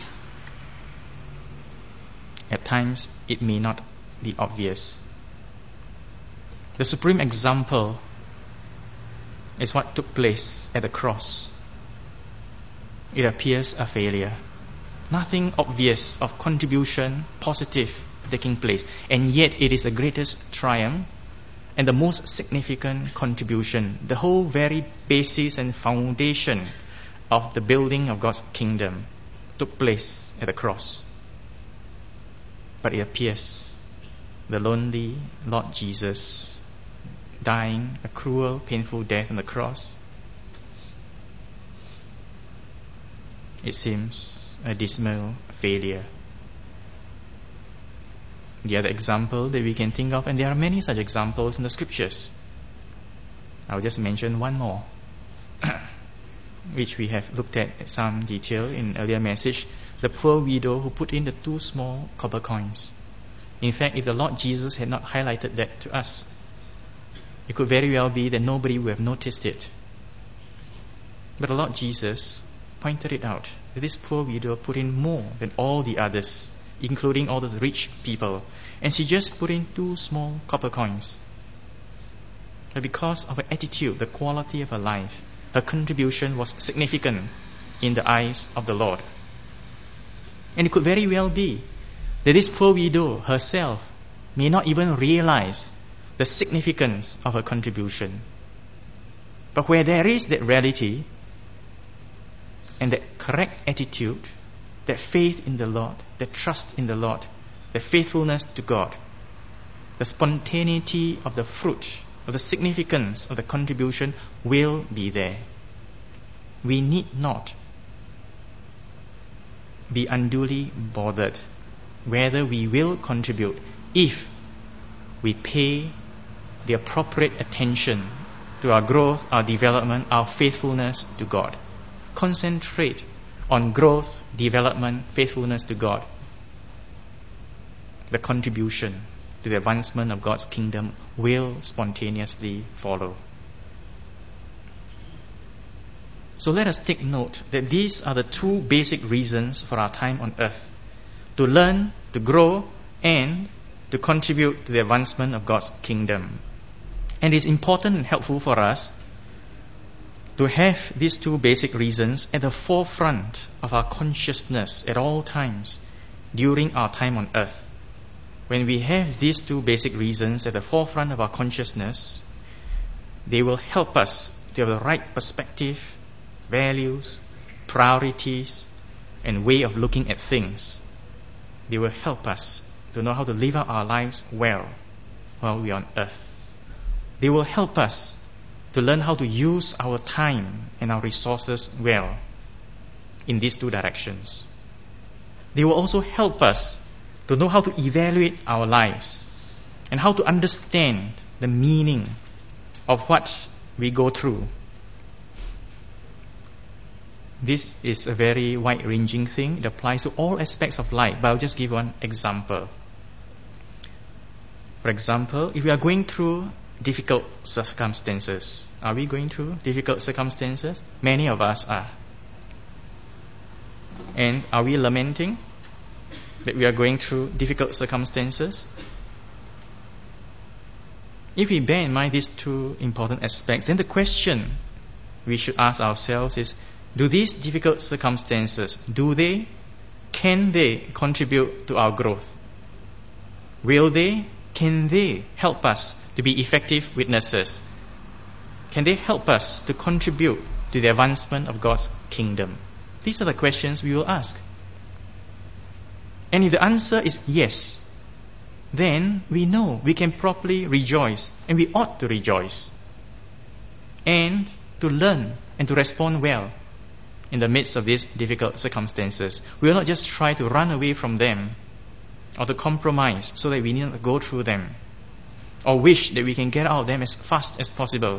At times it may not be obvious. The supreme example is what took place at the cross. It appears a failure. Nothing obvious of contribution, positive, taking place. And yet it is the greatest triumph and the most significant contribution, the whole very basis and foundation of the building of God's kingdom took place at the cross. But it appears the lonely Lord Jesus dying a cruel, painful death on the cross, it seems a dismal failure. The other example that we can think of, and there are many such examples in the scriptures, I'll just mention one more, which we have looked at in some detail in earlier message, the poor widow who put in the two small copper coins. In fact, if the Lord Jesus had not highlighted that to us, it could very well be that nobody would have noticed it. But the Lord Jesus pointed it out, that this poor widow put in more than all the others, including all those rich people, and she just put in two small copper coins. But because of her attitude, the quality of her life, her contribution was significant in the eyes of the Lord. And it could very well be that this poor widow herself may not even realize the significance of her contribution. But where there is that reality and that correct attitude, that faith in the Lord, that trust in the Lord, the faithfulness to God, the spontaneity of the fruit, of the significance of the contribution will be there. We need not be unduly bothered whether we will contribute if we pay the appropriate attention to our growth, our development, our faithfulness to God. Concentrate on growth, development, faithfulness to God. The contribution to the advancement of God's kingdom will spontaneously follow. So let us take note that these are the two basic reasons for our time on earth: to learn, to grow, and to contribute to the advancement of God's kingdom. And it's important and helpful for us to have these two basic reasons at the forefront of our consciousness at all times during our time on earth. When we have these two basic reasons at the forefront of our consciousness, they will help us to have the right perspective, values, priorities, and way of looking at things. They will help us to know how to live out our lives well while we are on earth. They will help us to learn how to use our time and our resources well in these two directions. They will also help us to know how to evaluate our lives and how to understand the meaning of what we go through. This is a very wide-ranging thing. It applies to all aspects of life, but I'll just give one example. For example, if we are going through difficult circumstances, are we going through difficult circumstances? Many of us are. And are we lamenting that we are going through difficult circumstances? If we bear in mind these two important aspects, then the question we should ask ourselves is, do these difficult circumstances, do they, can they contribute to our growth? Will they, can they help us to be effective witnesses? Can they help us to contribute to the advancement of God's kingdom? These are the questions we will ask. And if the answer is yes, then we know we can properly rejoice, and we ought to rejoice, and to learn and to respond well in the midst of these difficult circumstances. We will not just try to run away from them or to compromise so that we need not to go through them, or wish that we can get out of them as fast as possible.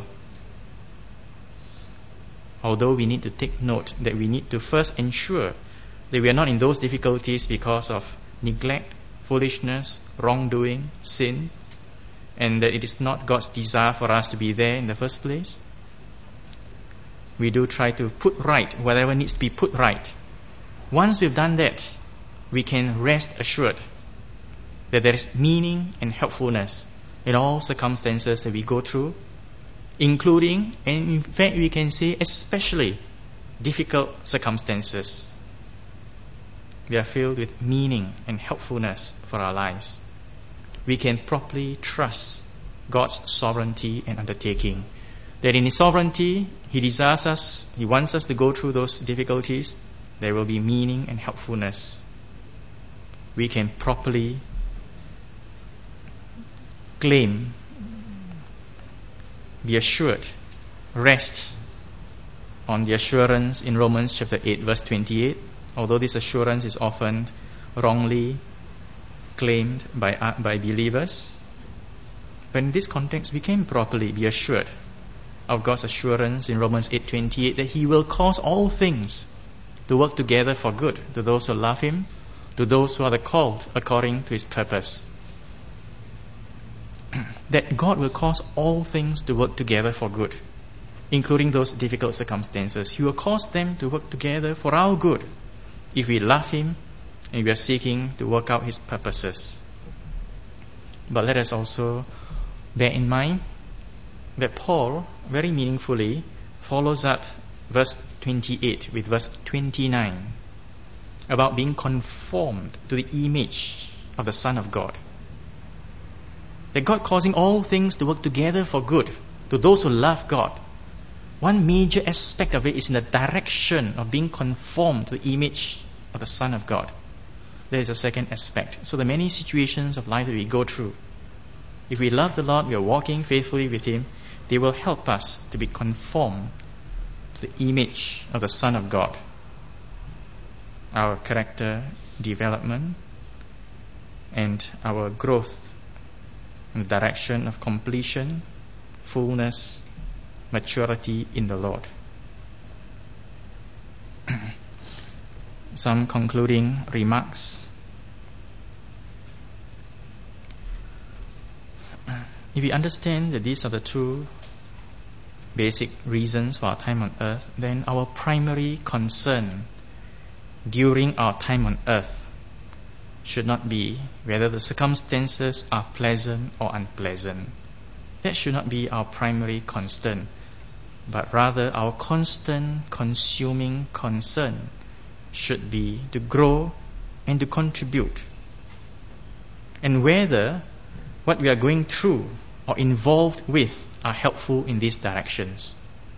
Although we need to take note that we need to first ensure that we are not in those difficulties because of neglect, foolishness, wrongdoing, sin, and that it is not God's desire for us to be there in the first place. We do try to put right whatever needs to be put right. Once we've done that, we can rest assured that there is meaning and helpfulness in all circumstances that we go through, including, and in fact we can say especially, difficult circumstances. We are filled with meaning and helpfulness for our lives. We can properly trust God's sovereignty and undertaking. That in His sovereignty, He desires us, He wants us to go through those difficulties. There will be meaning and helpfulness. We can properly claim, be assured, rest on the assurance in Romans chapter eight verse twenty-eight. Although this assurance is often wrongly claimed by uh, by believers, but in this context we can properly be assured of God's assurance in Romans eight twenty-eight that He will cause all things to work together for good to those who love Him, to those who are the called according to His purpose. That God will cause all things to work together for good, including those difficult circumstances. He will cause them to work together for our good if we love Him and we are seeking to work out His purposes. But let us also bear in mind that Paul very meaningfully follows up verse twenty-eight with verse twenty-nine about being conformed to the image of the Son of God. That God causing all things to work together for good to those who love God. One major aspect of it is in the direction of being conformed to the image of the Son of God. There is a second aspect. So the many situations of life that we go through, if we love the Lord, we are walking faithfully with Him, they will help us to be conformed to the image of the Son of God. Our character development and our growth in the direction of completion, fullness, maturity in the Lord. Some concluding remarks. If we understand that these are the two basic reasons for our time on earth, then our primary concern during our time on earth should not be whether the circumstances are pleasant or unpleasant. That should not be our primary concern, but rather our constant consuming concern should be to grow and to contribute. And whether what we are going through or involved with are helpful in these directions.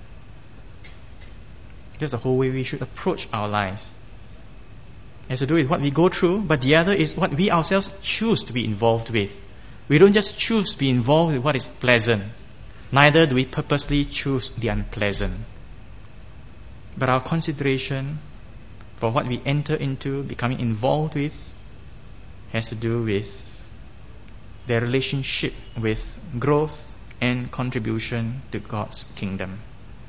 That's the whole way we should approach our lives. It has to do with what we go through, but the other is what we ourselves choose to be involved with. We don't just choose to be involved with what is pleasant. Neither do we purposely choose the unpleasant. But our consideration for what we enter into, becoming involved with, has to do with their relationship with growth and contribution to God's kingdom.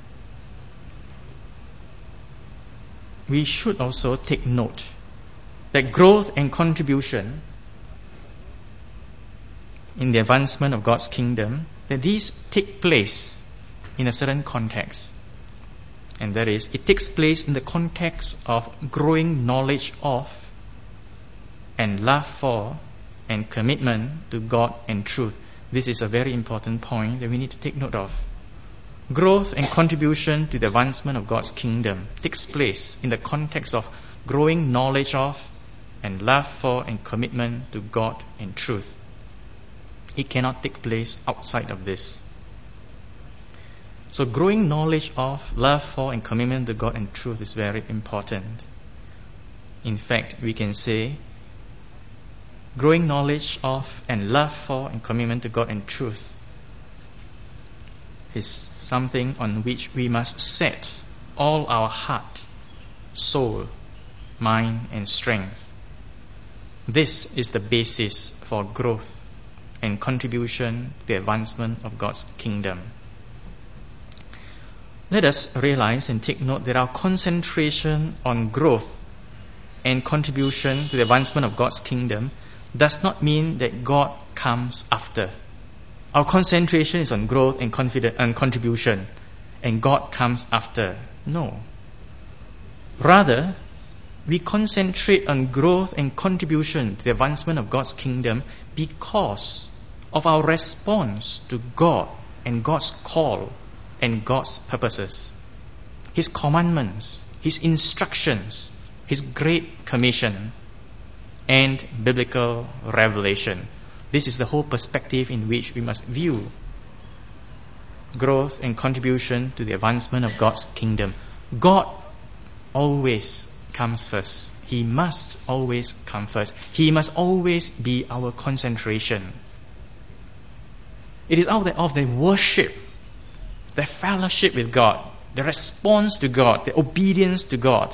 We should also take note that growth and contribution in the advancement of God's kingdom, that these take place in a certain context. And that is, it takes place in the context of growing knowledge of and love for and commitment to God and truth. This is a very important point that we need to take note of. Growth and contribution to the advancement of God's kingdom takes place in the context of growing knowledge of and love for and commitment to God and truth. It cannot take place outside of this. So growing knowledge of, love for and commitment to God and truth is very important. In fact, we can say growing knowledge of and love for and commitment to God and truth is something on which we must set all our heart, soul, mind and strength. This is the basis for growth and contribution to the advancement of God's kingdom. Let us realize and take note that our concentration on growth and contribution to the advancement of God's kingdom does not mean that God comes after. Our concentration is on growth and, confident, and contribution, and God comes after. No. Rather, we concentrate on growth and contribution to the advancement of God's kingdom because of our response to God and God's call and God's purposes, His commandments, His instructions, His great commission, and biblical revelation. This is the whole perspective in which we must view growth and contribution to the advancement of God's kingdom. God always comes first. He must always come first. He must always be our concentration. It is out of the worship, the fellowship with God, the response to God, the obedience to God,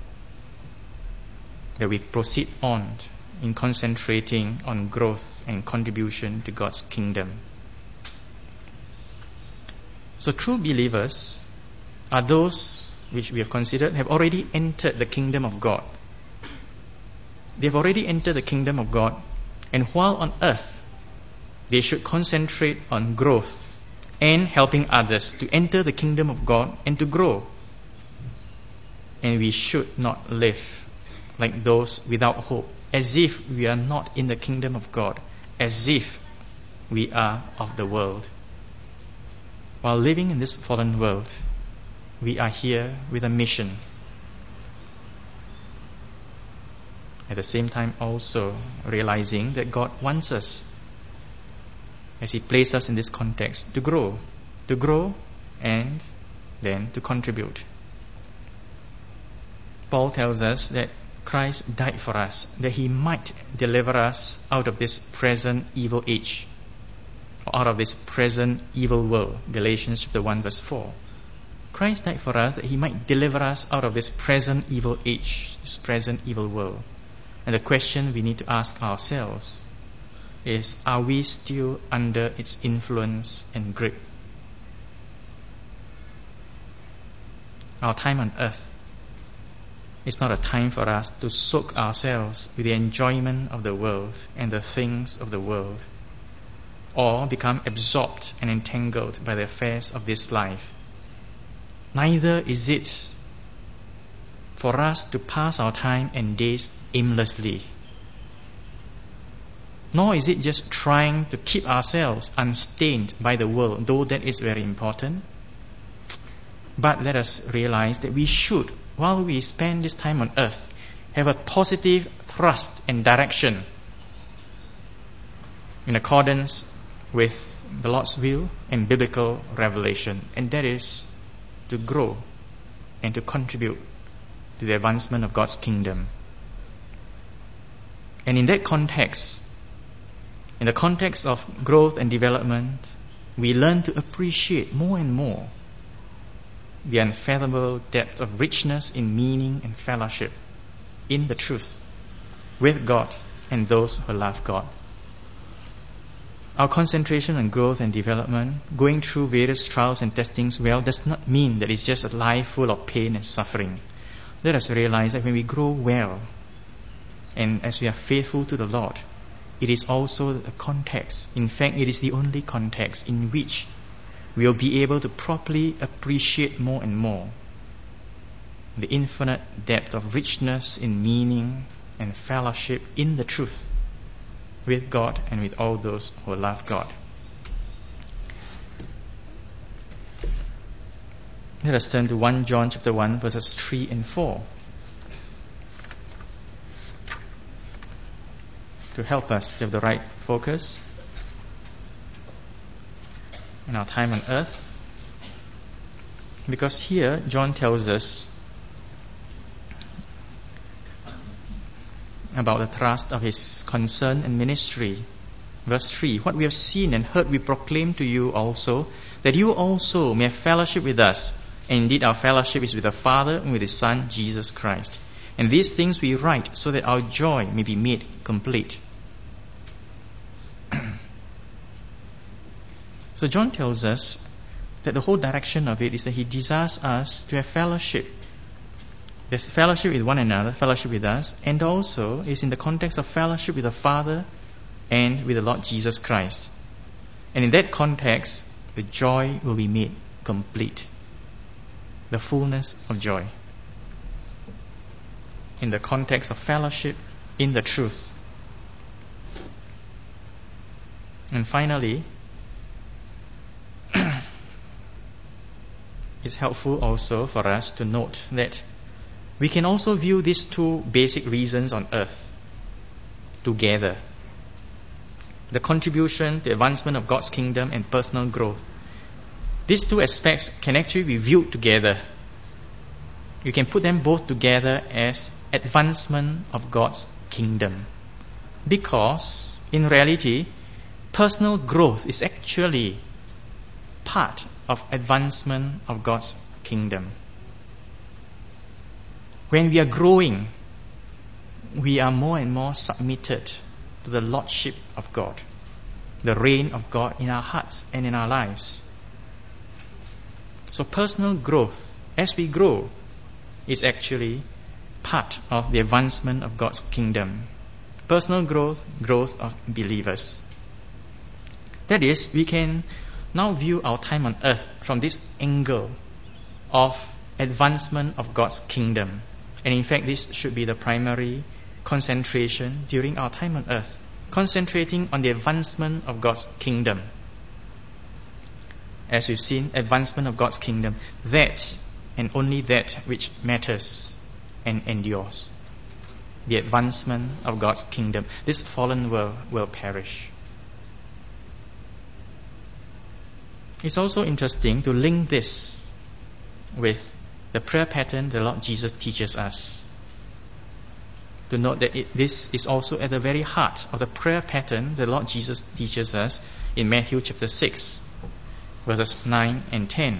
that we proceed on in concentrating on growth and contribution to God's kingdom. So true believers are those which we have considered have already entered the kingdom of God. They have already entered the kingdom of God, and while on earth, they should concentrate on growth and helping others to enter the kingdom of God and to grow. And we should not live like those without hope, as if we are not in the kingdom of God, as if we are of the world. While living in this fallen world, we are here with a mission. At the same time also realizing that God wants us, as He placed us in this context, to grow, to grow and then to contribute. Paul tells us that Christ died for us, that He might deliver us out of this present evil age, or out of this present evil world. Galatians chapter one verse four. Christ died for us that He might deliver us out of this present evil age, this present evil world. And the question we need to ask ourselves is, are we still under its influence and grip? Our time on earth is not a time for us to soak ourselves with the enjoyment of the world and the things of the world, or become absorbed and entangled by the affairs of this life. Neither is it for us to pass our time and days aimlessly, Nor is it just trying to keep ourselves unstained by the world, though that is very important. But let us realize that we should, while we spend this time on earth, have a positive thrust and direction in accordance with the Lord's will and biblical revelation, and that is to grow and to contribute to the advancement of God's kingdom. And in that context, in the context of growth and development, we learn to appreciate more and more the unfathomable depth of richness in meaning and fellowship in the truth with God and those who love God. Our concentration on growth and development, going through various trials and testings well, does not mean that it's just a life full of pain and suffering. Let us realize that when we grow well and as we are faithful to the Lord, it is also a context. In fact, it is the only context in which we will be able to properly appreciate more and more the infinite depth of richness in meaning and fellowship in the truth with God and with all those who love God. Let us turn to First John chapter one, verses three and four. To help us to have the right focus in our time on earth. Because here John tells us about the thrust of his concern and ministry. Verse three, what we have seen and heard we proclaim to you also, that you also may have fellowship with us. And indeed our fellowship is with the Father and with His Son, Jesus Christ. And these things we write so that our joy may be made complete. So John tells us that the whole direction of it is that he desires us to have fellowship. There's fellowship with one another, fellowship with us, and also is in the context of fellowship with the Father and with the Lord Jesus Christ. And in that context, the joy will be made complete. The fullness of joy. In the context of fellowship in the truth. And finally, it's helpful also for us to note that we can also view these two basic reasons on earth together. The contribution to the advancement of God's kingdom and personal growth. These two aspects can actually be viewed together. You can put them both together as advancement of God's kingdom. Because, in reality, personal growth is actually part of advancement of God's kingdom. When we are growing, we are more and more submitted to the Lordship of God, the reign of God in our hearts and in our lives. So personal growth, as we grow, is actually part of the advancement of God's kingdom. Personal growth, growth of believers. That is, we can now view our time on earth from this angle of advancement of God's kingdom. And in fact, this should be the primary concentration during our time on earth, concentrating on the advancement of God's kingdom. As we've seen, advancement of God's kingdom, that and only that which matters and endures. The advancement of God's kingdom. This fallen world will perish. It's also interesting to link this with the prayer pattern the Lord Jesus teaches us. To note that it, this is also at the very heart of the prayer pattern the Lord Jesus teaches us in Matthew chapter six, verses nine and ten.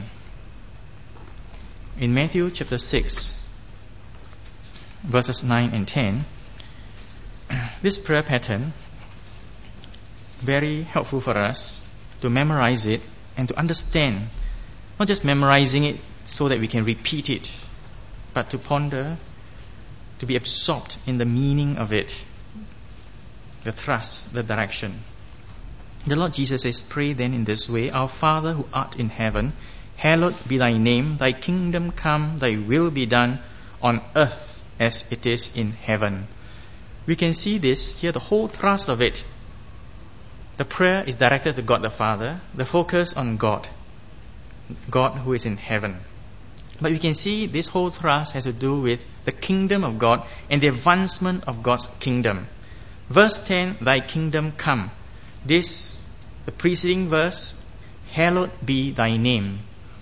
In Matthew chapter six, verses nine and ten, this prayer pattern, very helpful for us to memorize it and to understand, not just memorizing it so that we can repeat it, but to ponder, to be absorbed in the meaning of it, the thrust, the direction. The Lord Jesus says, pray then in this way, Our Father who art in heaven, hallowed be thy name, thy kingdom come, thy will be done on earth as it is in heaven. We can see this here, the whole thrust of it The prayer is directed to God the Father, the focus on God, God who is in heaven. But we can see this whole thrust has to do with the kingdom of God and the advancement of God's kingdom. Verse ten, thy kingdom come. This, the preceding verse, hallowed be thy name.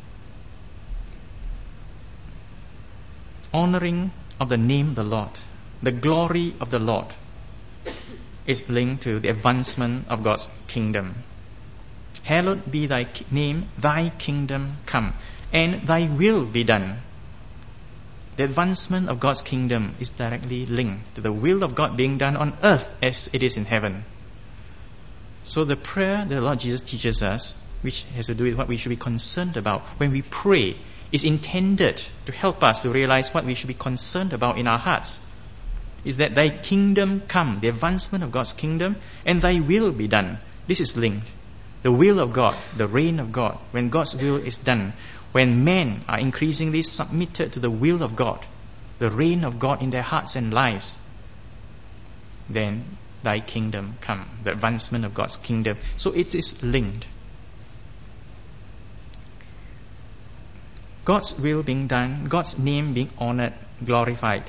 Honoring of the name of the Lord, the glory of the Lord, is linked to the advancement of God's kingdom. Hallowed be thy name, thy kingdom come, and thy will be done. The advancement of God's kingdom is directly linked to the will of God being done on earth as it is in heaven. So the prayer that the Lord Jesus teaches us, which has to do with what we should be concerned about when we pray, is intended to help us to realize what we should be concerned about in our hearts. Is that thy kingdom come, the advancement of God's kingdom, and thy will be done. This is linked. The will of God, the reign of God, when God's will is done, when men are increasingly submitted to the will of God, the reign of God in their hearts and lives, then thy kingdom come, the advancement of God's kingdom. So it is linked. God's will being done, God's name being honored, glorified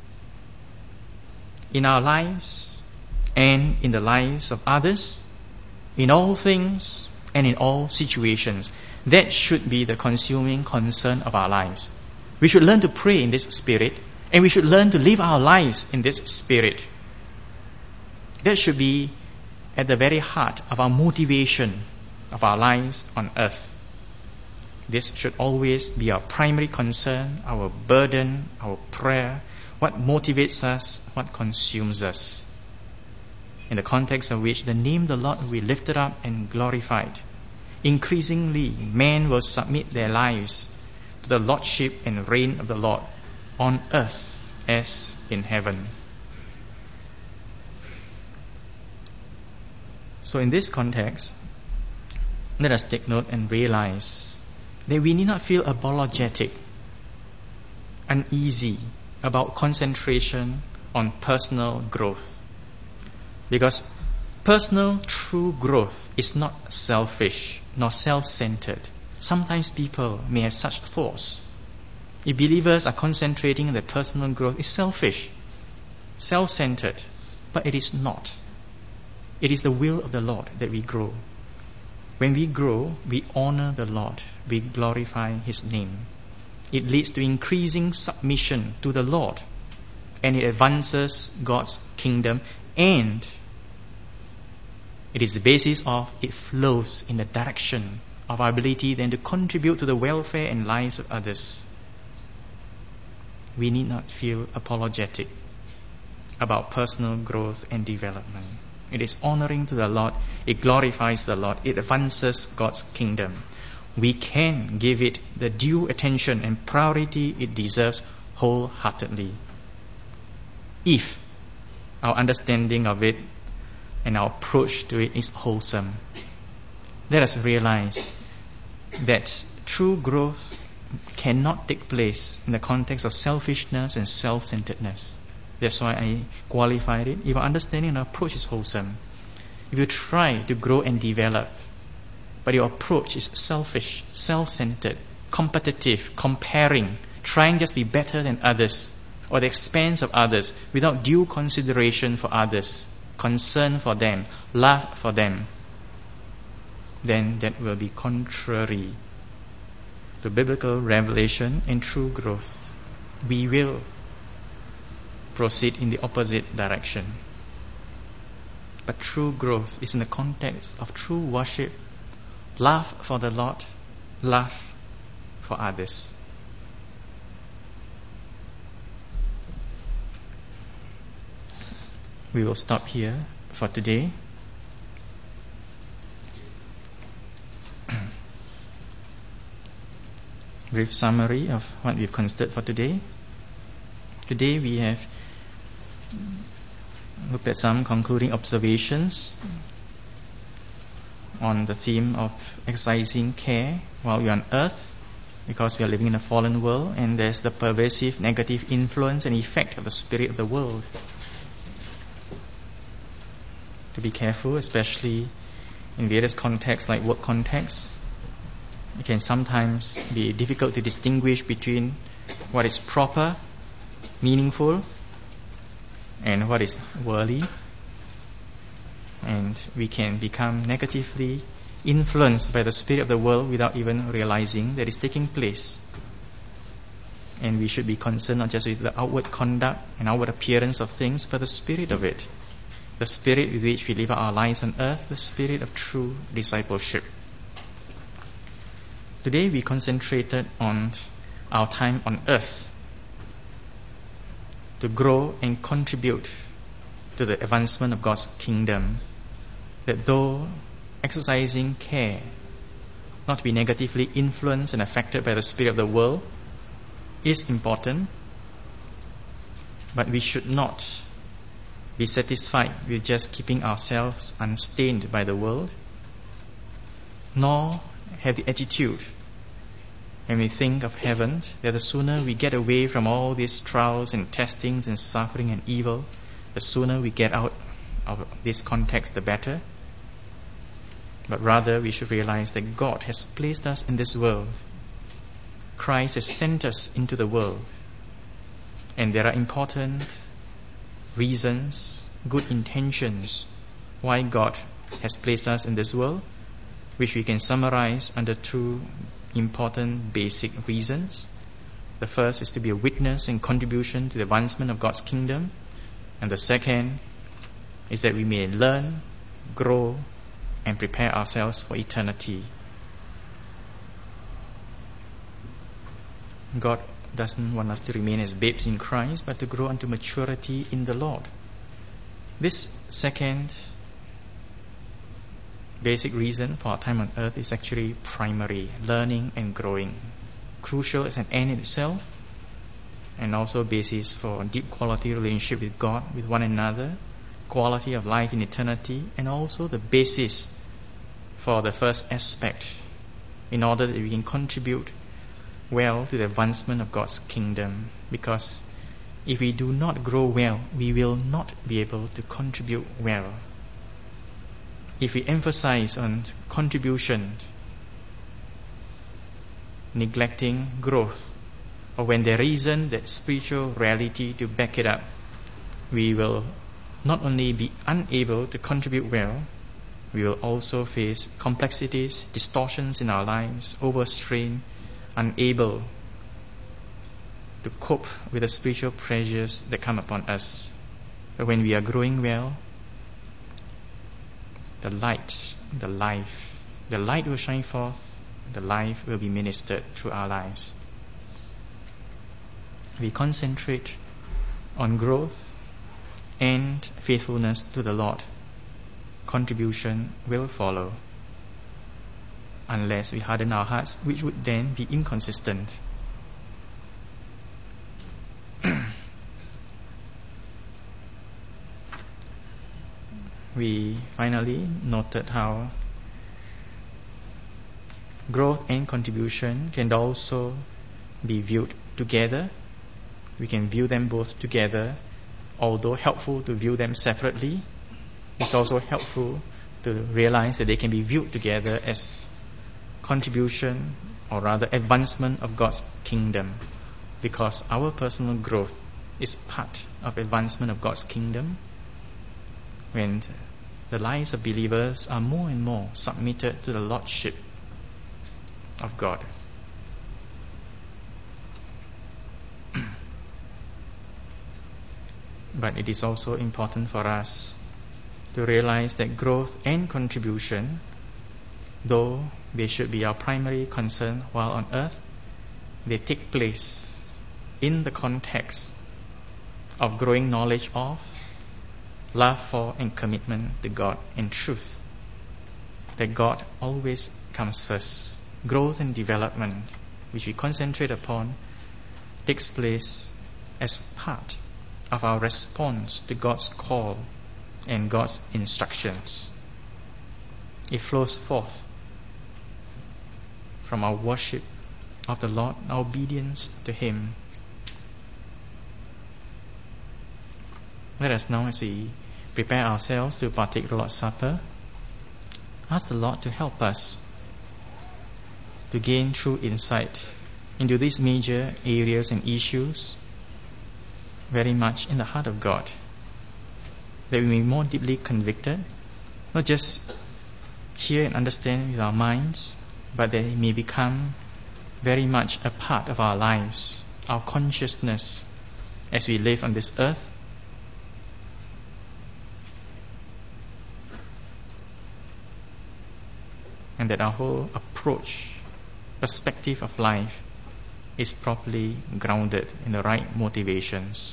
in our lives and in the lives of others, in all things and in all situations. That should be the consuming concern of our lives. We should learn to pray in this spirit, and we should learn to live our lives in this spirit. That should be at the very heart of our motivation of our lives on earth. This should always be our primary concern, our burden, our prayer, what motivates us, what consumes us. In the context of which the name of the Lord will be lifted up and glorified. Increasingly, men will submit their lives to the lordship and reign of the Lord on earth as in heaven. So in this context, let us take note and realize that we need not feel apologetic, uneasy about concentration on personal growth. Because personal true growth is not selfish nor self-centered. Sometimes people may have such thoughts. If believers are concentrating on their personal growth, it's selfish, self-centered. But it is not. It is the will of the Lord that we grow. When we grow, we honor the Lord. We glorify His name. It leads to increasing submission to the Lord, and it advances God's kingdom, and it is the basis of it flows in the direction of our ability then to contribute to the welfare and lives of others. We need not feel apologetic about personal growth and development. It is honoring to the Lord, it glorifies the Lord, it advances God's kingdom. We can give it the due attention and priority it deserves wholeheartedly, if our understanding of it and our approach to it is wholesome. Let us realize that true growth cannot take place in the context of selfishness and self-centeredness. That's why I qualified it. If our understanding and our approach is wholesome, if you try to grow and develop, but your approach is selfish, self-centered, competitive, comparing, trying just to be better than others, or the expense of others, without due consideration for others, concern for them, love for them, then that will be contrary to biblical revelation and true growth. We will proceed in the opposite direction. But true growth is in the context of true worship, love for the Lord, love for others. We will stop here for today. Brief summary of what we've considered for today. Today we have looked at some concluding observations on the theme of exercising care while we are on earth, because we are living in a fallen world and there's the pervasive negative influence and effect of the spirit of the world. To be careful, especially in various contexts, like work contexts, it can sometimes be difficult to distinguish between what is proper, meaningful, and what is worldly. And we can become negatively influenced by the spirit of the world without even realizing that it's taking place. And we should be concerned not just with the outward conduct and outward appearance of things, but the spirit of it. The spirit with which we live our lives on earth, the spirit of true discipleship. Today we concentrated on our time on earth to grow and contribute to the advancement of God's kingdom. That though exercising care not to be negatively influenced and affected by the spirit of the world is important, but we should not be satisfied with just keeping ourselves unstained by the world, nor have the attitude when we think of heaven that the sooner we get away from all these trials and testings and suffering and evil, the sooner we get out of this context, the better. But rather we should realize that God has placed us in this world. Christ has sent us into the world. And there are important reasons, good intentions why God has placed us in this world, which we can summarize under two important basic reasons. The first is to be a witness and contribution to the advancement of God's kingdom. And the second is that we may learn, grow, and prepare ourselves for eternity. God doesn't want us to remain as babes in Christ, but to grow unto maturity in the Lord. This second basic reason for our time on earth is actually primary, learning and growing. Crucial as an end in itself, and also basis for deep quality relationship with God, with one another, quality of life in eternity, and also the basis for the first aspect, in order that we can contribute well to the advancement of God's kingdom. Because if we do not grow well, we will not be able to contribute well. If we emphasize on contribution, neglecting growth, or when there isn't that spiritual reality to back it up, we will not only be unable to contribute well, we will also face complexities, distortions in our lives, overstrain, unable to cope with the spiritual pressures that come upon us. But when we are growing well, the light, the life, the light will shine forth, the life will be ministered through our lives. We concentrate on growth and faithfulness to the Lord. Contribution will follow, unless we harden our hearts, which would then be inconsistent. We finally noted how growth and contribution can also be viewed together. We can view them both together. Although helpful to view them separately, it's also helpful to realize that they can be viewed together as contribution, or rather advancement of God's kingdom, because our personal growth is part of advancement of God's kingdom. When the lives of believers are more and more submitted to the Lordship of God. But it is also important for us to realize that growth and contribution, though they should be our primary concern while on earth, they take place in the context of growing knowledge of, love for, and commitment to God and truth. That God always comes first. Growth and development, which we concentrate upon, takes place as part of our response to God's call and God's instructions. It flows forth from our worship of the Lord, our obedience to Him. Let us now, as we prepare ourselves to partake the Lord's Supper, ask the Lord to help us to gain true insight into these major areas and issues very much in the heart of God, that we may be more deeply convicted, not just hear and understand with our minds, but that it may become very much a part of our lives, our consciousness as we live on this earth. And that our whole approach, perspective of life is properly grounded in the right motivations,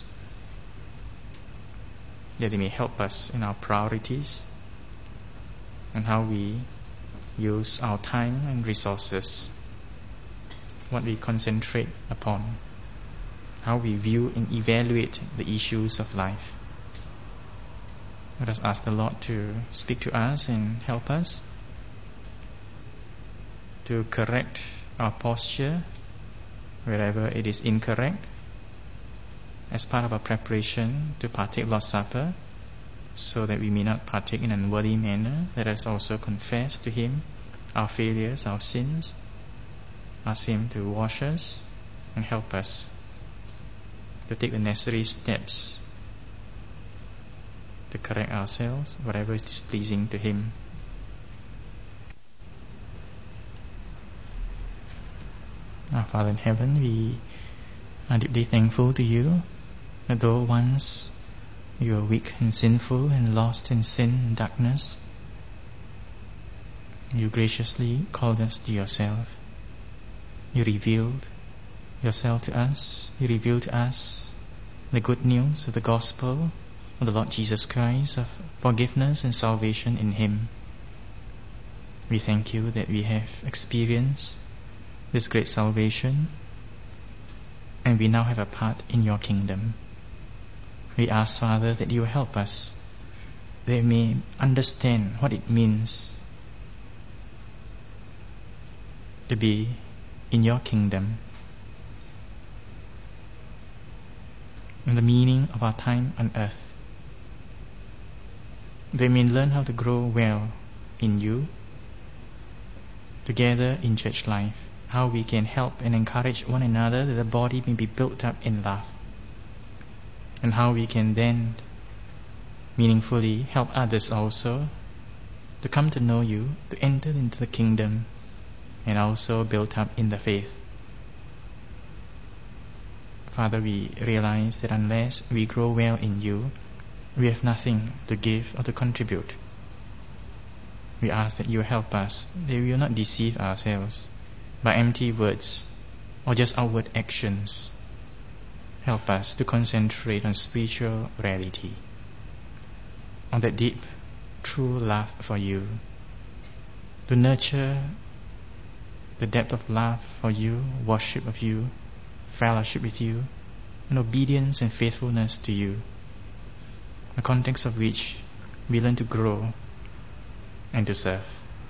that they may help us in our priorities and how we use our time and resources, what we concentrate upon, how we view and evaluate the issues of life. Let us ask the Lord to speak to us and help us to correct our posture wherever it is incorrect, as part of our preparation to partake Lord's Supper, so that we may not partake in an unworthy manner. Let us also confess to Him our failures, our sins, ask Him to wash us and help us to take the necessary steps to correct ourselves, whatever is displeasing to Him. Our Father in heaven, we are deeply thankful to You that though once you were weak and sinful and lost in sin and darkness, You graciously called us to Yourself. You revealed Yourself to us. You revealed to us the good news of the gospel of the Lord Jesus Christ, of forgiveness and salvation in Him. We thank You that we have experienced this great salvation, and we now have a part in Your kingdom. We ask, Father, that You help us, that we may understand what it means to be in Your kingdom, and the meaning of our time on earth. They may learn how to grow well in You, together in church life, how we can help and encourage one another that the body may be built up in love, and how we can then meaningfully help others also to come to know You, to enter into the kingdom, and also built up in the faith. Father, we realize that unless we grow well in You, we have nothing to give or to contribute. We ask that You help us, that we will not deceive ourselves by empty words or just outward actions. Help us to concentrate on spiritual reality, on that deep, true love for You, to nurture the depth of love for You, worship of You, fellowship with You, and obedience and faithfulness to You, the context of which we learn to grow and to serve.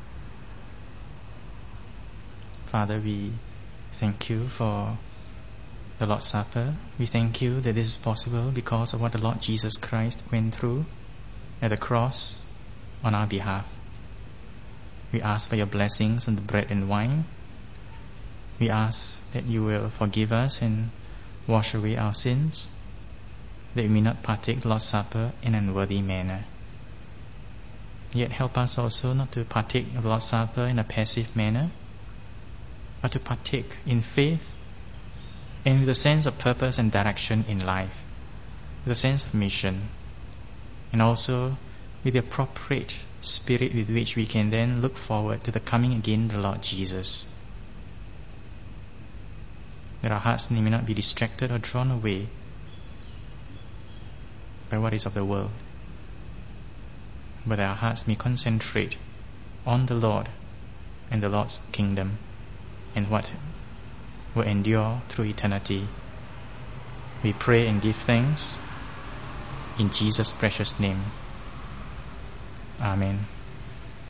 Father, we thank You for the Lord's Supper. We thank You that this is possible because of what the Lord Jesus Christ went through at the cross on our behalf. We ask for Your blessings on the bread and wine. We ask that You will forgive us and wash away our sins, that we may not partake the Lord's Supper in an unworthy manner. Yet help us also not to partake of the Lord's Supper in a passive manner, but to partake in faith and with a sense of purpose and direction in life, with a sense of mission, and also with the appropriate spirit with which we can then look forward to the coming again of the Lord Jesus. That our hearts may not be distracted or drawn away by what is of the world, but that our hearts may concentrate on the Lord and the Lord's kingdom and what will endure through eternity. We pray and give thanks in Jesus' precious name. Amen.